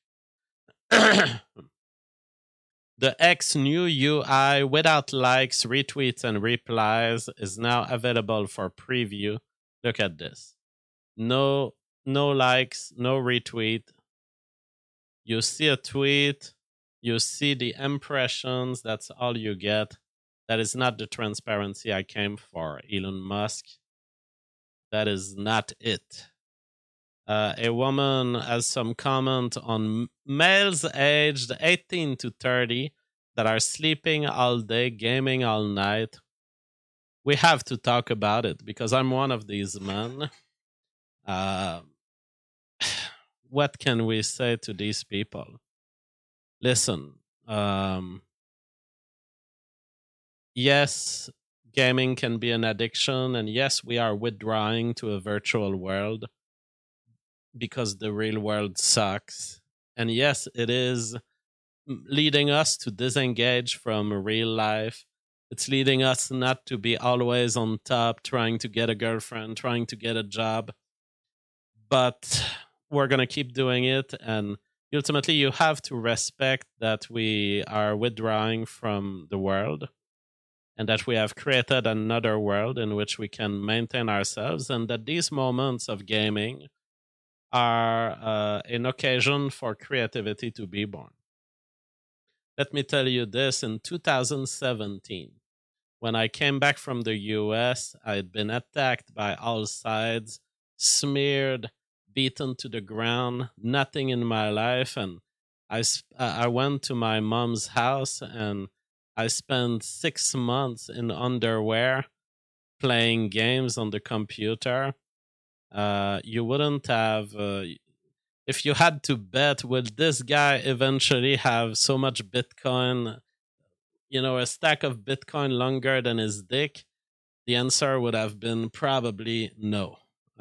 The X new UI without likes, retweets, and replies is now available for preview. Look at this. No likes, no retweet. You see a tweet, you see the impressions, that's all you get. That is not the transparency I came for, Elon Musk. That is not it. A woman has some comment on males aged 18 to 30 that are sleeping all day, gaming all night. We have to talk about it because I'm one of these men. What can we say to these people? Listen, yes, gaming can be an addiction, and yes, we are withdrawing to a virtual world because the real world sucks. And yes, it is leading us to disengage from real life. It's leading us not to be always on top, trying to get a girlfriend, trying to get a job. But we're going to keep doing it. And ultimately, you have to respect that we are withdrawing from the world and that we have created another world in which we can maintain ourselves, and that these moments of gaming are an occasion for creativity to be born. Let me tell you this, in 2017, when I came back from the US, I had been attacked by all sides, smeared, beaten to the ground, nothing in my life, and I went to my mom's house and I spent 6 months in underwear playing games on the computer. You wouldn't have... if you had to bet, will this guy eventually have so much Bitcoin, a stack of Bitcoin longer than his dick? The answer would have been probably no.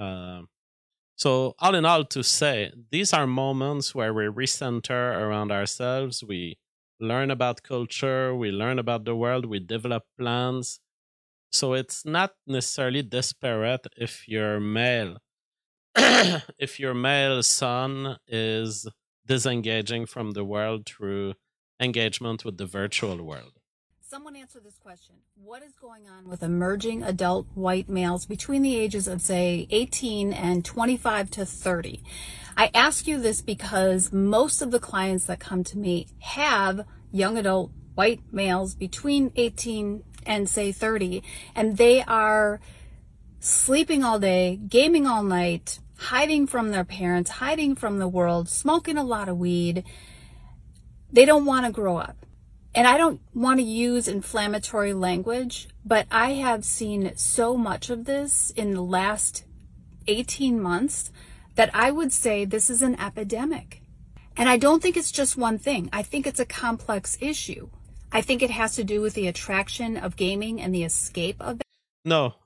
So all in all, to say, these are moments where we recenter around ourselves. We learn about culture, we learn about the world, we develop plans. So it's not necessarily disparate if your male if your male son is disengaging from the world through engagement with the virtual world. Someone answer this question. What is going on with emerging adult white males between the ages of, say, 18 and 25 to 30? I ask you this because most of the clients that come to me have young adult white males between 18 and, say, 30, and they are sleeping all day, gaming all night, hiding from their parents, hiding from the world, smoking a lot of weed. They don't want to grow up. And I don't want to use inflammatory language, but I have seen so much of this in the last 18 months that I would say this is an epidemic. And I don't think it's just one thing. I think it's a complex issue. I think it has to do with the attraction of gaming and the escape of that. No,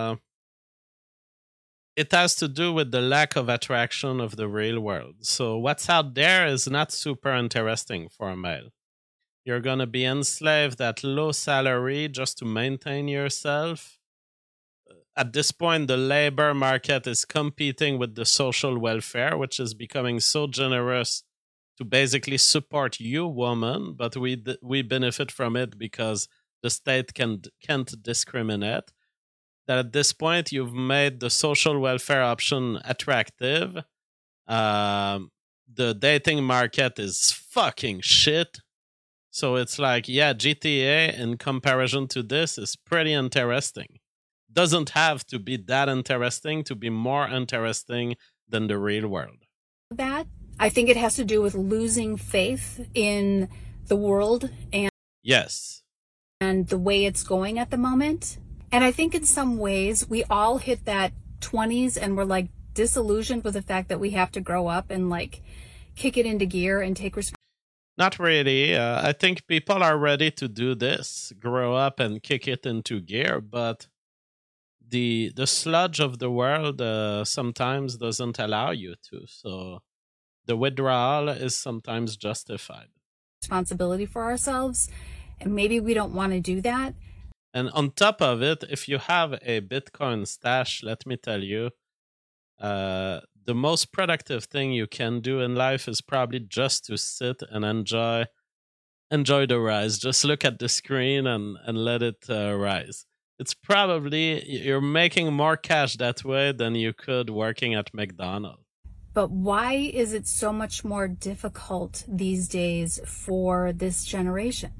it has to do with the lack of attraction of the real world. So what's out there is not super interesting for a male. You're going to be enslaved at low salary just to maintain yourself. At this point, the labor market is competing with the social welfare, which is becoming so generous to basically support you, woman, but we benefit from it because the state can't discriminate. That at this point, you've made the social welfare option attractive. The dating market is fucking shit. So it's like, yeah, GTA in comparison to this is pretty interesting. Doesn't have to be that interesting to be more interesting than the real world. That, I think it has to do with losing faith in the world. And yes. and the way it's going at the moment. And I think in some ways we all hit that 20s and we're like disillusioned with the fact that we have to grow up and like kick it into gear and take responsibility. Not really. I think people are ready to do this, grow up and kick it into gear, but the sludge of the world sometimes doesn't allow you to. So the withdrawal is sometimes justified. Responsibility for ourselves, and maybe we don't want to do that. And on top of it, if you have a Bitcoin stash, let me tell you, the most productive thing you can do in life is probably just to sit and enjoy the rise. Just look at the screen and let it rise. It's probably, you're making more cash that way than you could working at McDonald's. But why is it so much more difficult these days for this generation?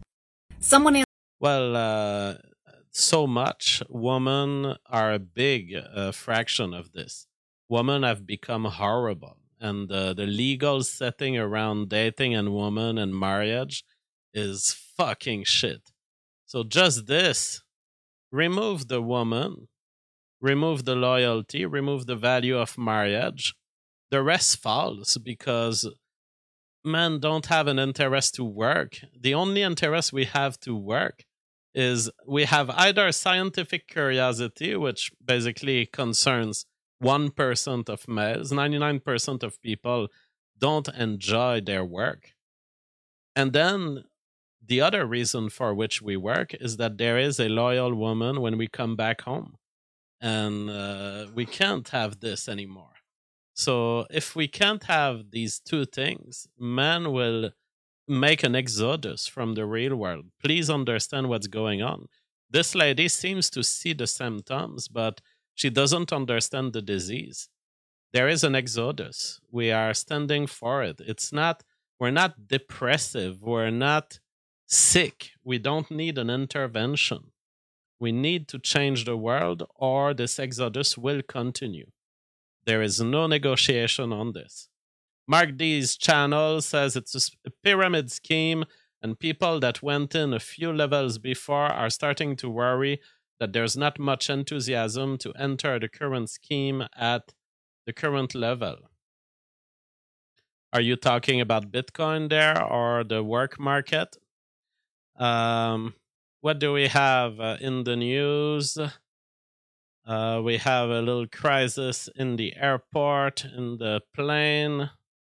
Well, so much. Women are a big fraction of this. Women have become horrible, and the legal setting around dating and women and marriage is fucking shit. So just this, remove the woman, remove the loyalty, remove the value of marriage. The rest falls because men don't have an interest to work. The only interest we have to work is we have either scientific curiosity, which basically concerns 1% of males. 99% of people don't enjoy their work. And then the other reason for which we work is that there is a loyal woman when we come back home. And we can't have this anymore. So if we can't have these two things, men will make an exodus from the real world. Please understand what's going on. This lady seems to see the symptoms, but she doesn't understand the disease. There is an exodus. We are standing for it. We're not depressive. We're not sick. We don't need an intervention. We need to change the world, or this exodus will continue. There is no negotiation on this. Mark D's channel says it's a pyramid scheme, and people that went in a few levels before are starting to worry that there's not much enthusiasm to enter the current scheme at the current level. Are you talking about Bitcoin there or the work market? What do we have in the news? We have a little crisis in the airport, in the plane.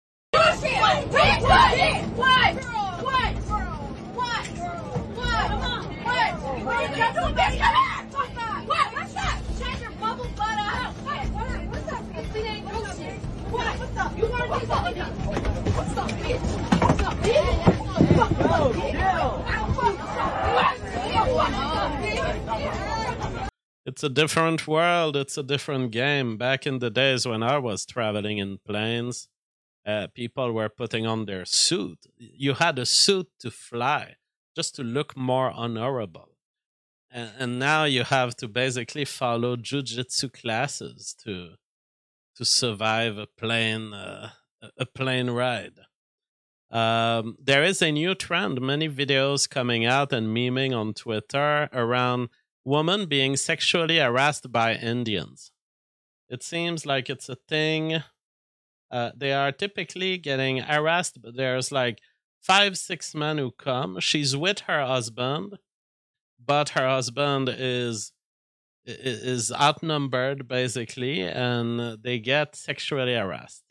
It's a different world. It's a different game. Back in the days when I was traveling in planes, people were putting on their suit. You had a suit to fly, just to look more honorable. And now you have to basically follow jiu-jitsu classes to survive a plane ride. There is a new trend. Many videos coming out and memeing on Twitter around women being sexually harassed by Indians. It seems like it's a thing. They are typically getting harassed, but there's like 5-6 men who come. She's with her husband, but her husband is outnumbered basically, and they get sexually harassed.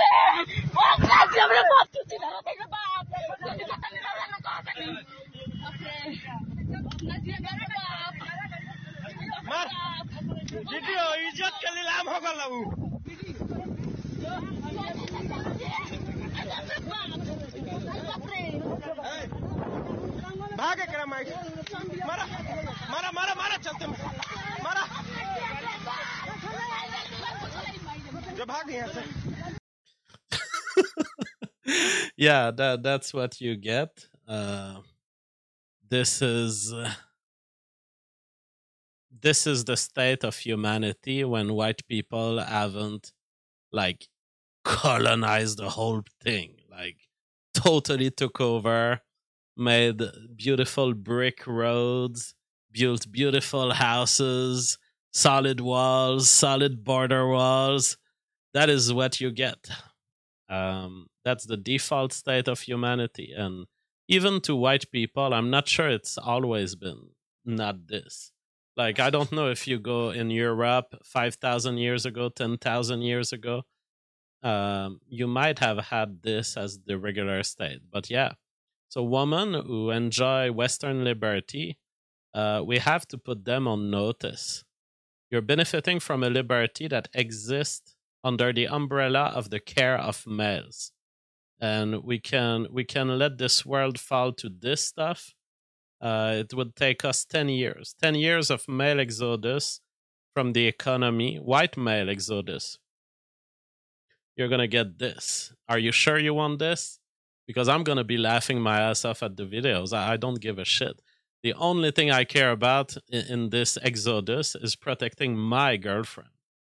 Yeah, that's what you get. This is the state of humanity when white people haven't like colonized the whole thing, like totally took over. made beautiful brick roads, built beautiful houses, solid walls, solid border walls. That is what you get. That's the default state of humanity. And even to white people, I'm not sure it's always been not this. Like, I don't know if you go in Europe 5,000 years ago, 10,000 years ago, you might have had this as the regular state. But yeah, so women who enjoy Western liberty, we have to put them on notice. You're benefiting from a liberty that exists under the umbrella of the care of males. And we can let this world fall to this stuff. It would take us 10 years. 10 years of male exodus from the economy, white male exodus. You're going to get this. Are you sure you want this? Because I'm going to be laughing my ass off at the videos. I don't give a shit. The only thing I care about in this exodus is protecting my girlfriend.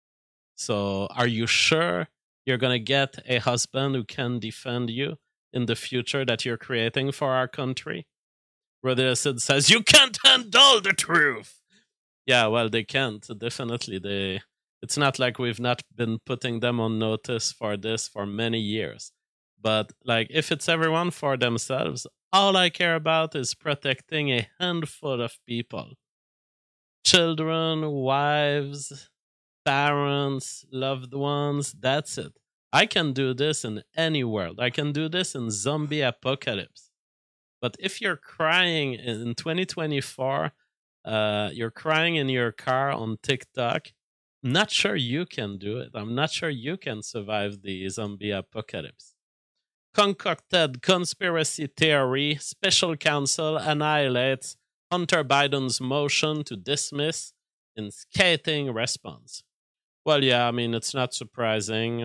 So are you sure you're going to get a husband who can defend you in the future that you're creating for our country? Brother Sid says, you can't handle the truth. Yeah, well, they can't. Definitely. It's not like we've not been putting them on notice for this for many years. But like, if it's everyone for themselves, all I care about is protecting a handful of people. Children, wives, parents, loved ones, that's it. I can do this in any world. I can do this in zombie apocalypse. But if you're crying in 2024, you're crying in your car on TikTok, I'm not sure you can do it. I'm not sure you can survive the zombie apocalypse. Concocted conspiracy theory, special counsel annihilates Hunter Biden's motion to dismiss in scathing response. Well, yeah, I mean, it's not surprising.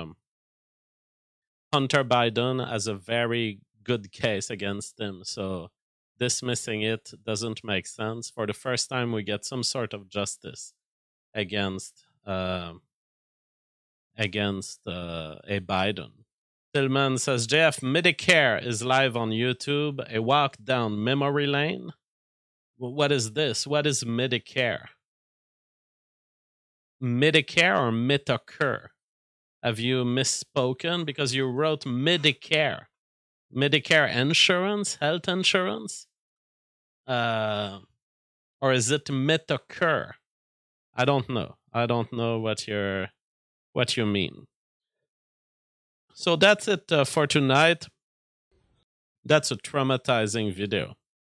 Hunter Biden has a very good case against him, so dismissing it doesn't make sense. For the first time, we get some sort of justice against a Biden. Tillman says, JF, Medicare is live on YouTube. A walk down memory lane. What is this? What is Medicare? Medicare or Medicare? Have you misspoken? Because you wrote Medicare. Medicare insurance? Health insurance? Or is it Medicare? I don't know. I don't know what you mean. So that's it for tonight. That's a traumatizing video.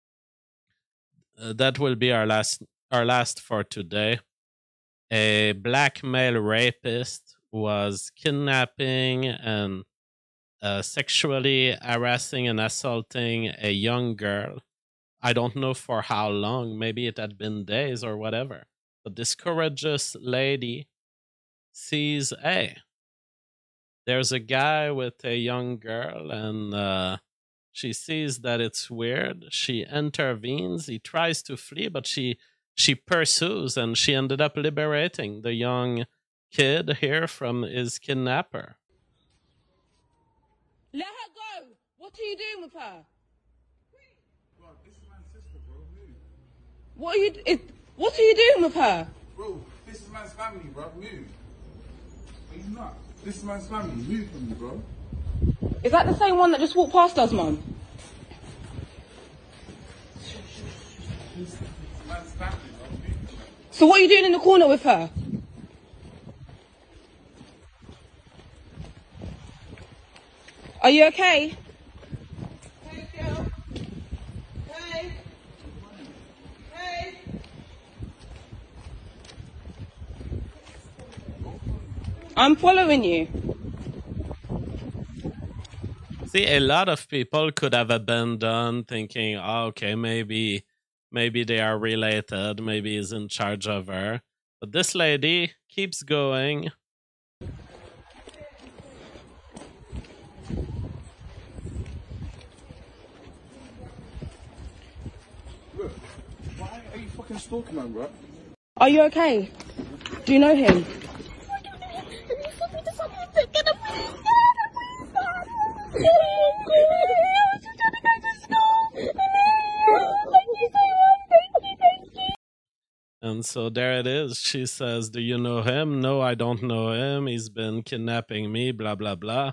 That will be our last for today. A black male rapist was kidnapping and sexually harassing and assaulting a young girl. I don't know for how long. Maybe it had been days or whatever. But this courageous lady sees, hey, there's a guy with a young girl, and she sees that it's weird. She intervenes. He tries to flee, but she pursues, and she ended up liberating the young kid here from his kidnapper. Let her go. What are you doing with her? Bro, this is my sister, bro. Move. What are you doing with her? Bro, this is man's family, bro. Move. He's not. This is man's family. Move from me, bro. Is that the same one that just walked past us, Mum? Man's family, bro. Move. So what are you doing in the corner with her? Are you okay? Hey, girl. Hey. Hey. I'm following you. See, a lot of people could have abandoned, thinking, oh, okay, maybe they are related, maybe he's in charge of her. But this lady keeps going. Look, why are you fucking stalking man, bro? Are you okay? Do you know him? And so there it is. She says, do you know him? No, I don't know him. He's been kidnapping me, blah, blah, blah.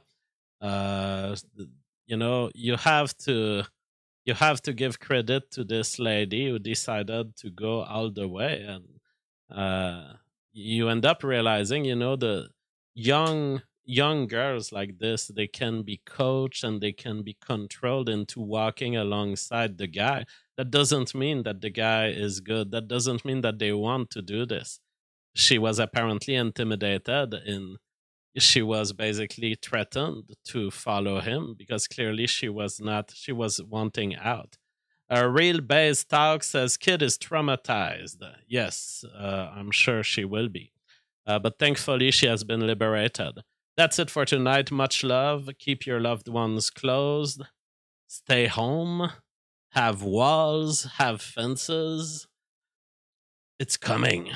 You have to give credit to this lady who decided to go all the way. And you end up realizing, the young girls like this, they can be coached and they can be controlled into walking alongside the guy. That doesn't mean that the guy is good. That doesn't mean that they want to do this. She was apparently intimidated, and she was basically threatened to follow him because clearly she was wanting out. A Real Base Talk says, kid is traumatized. Yes, I'm sure she will be. But thankfully, she has been liberated. That's it for tonight. Much love. Keep your loved ones close. Stay home. Have walls. Have fences. It's coming.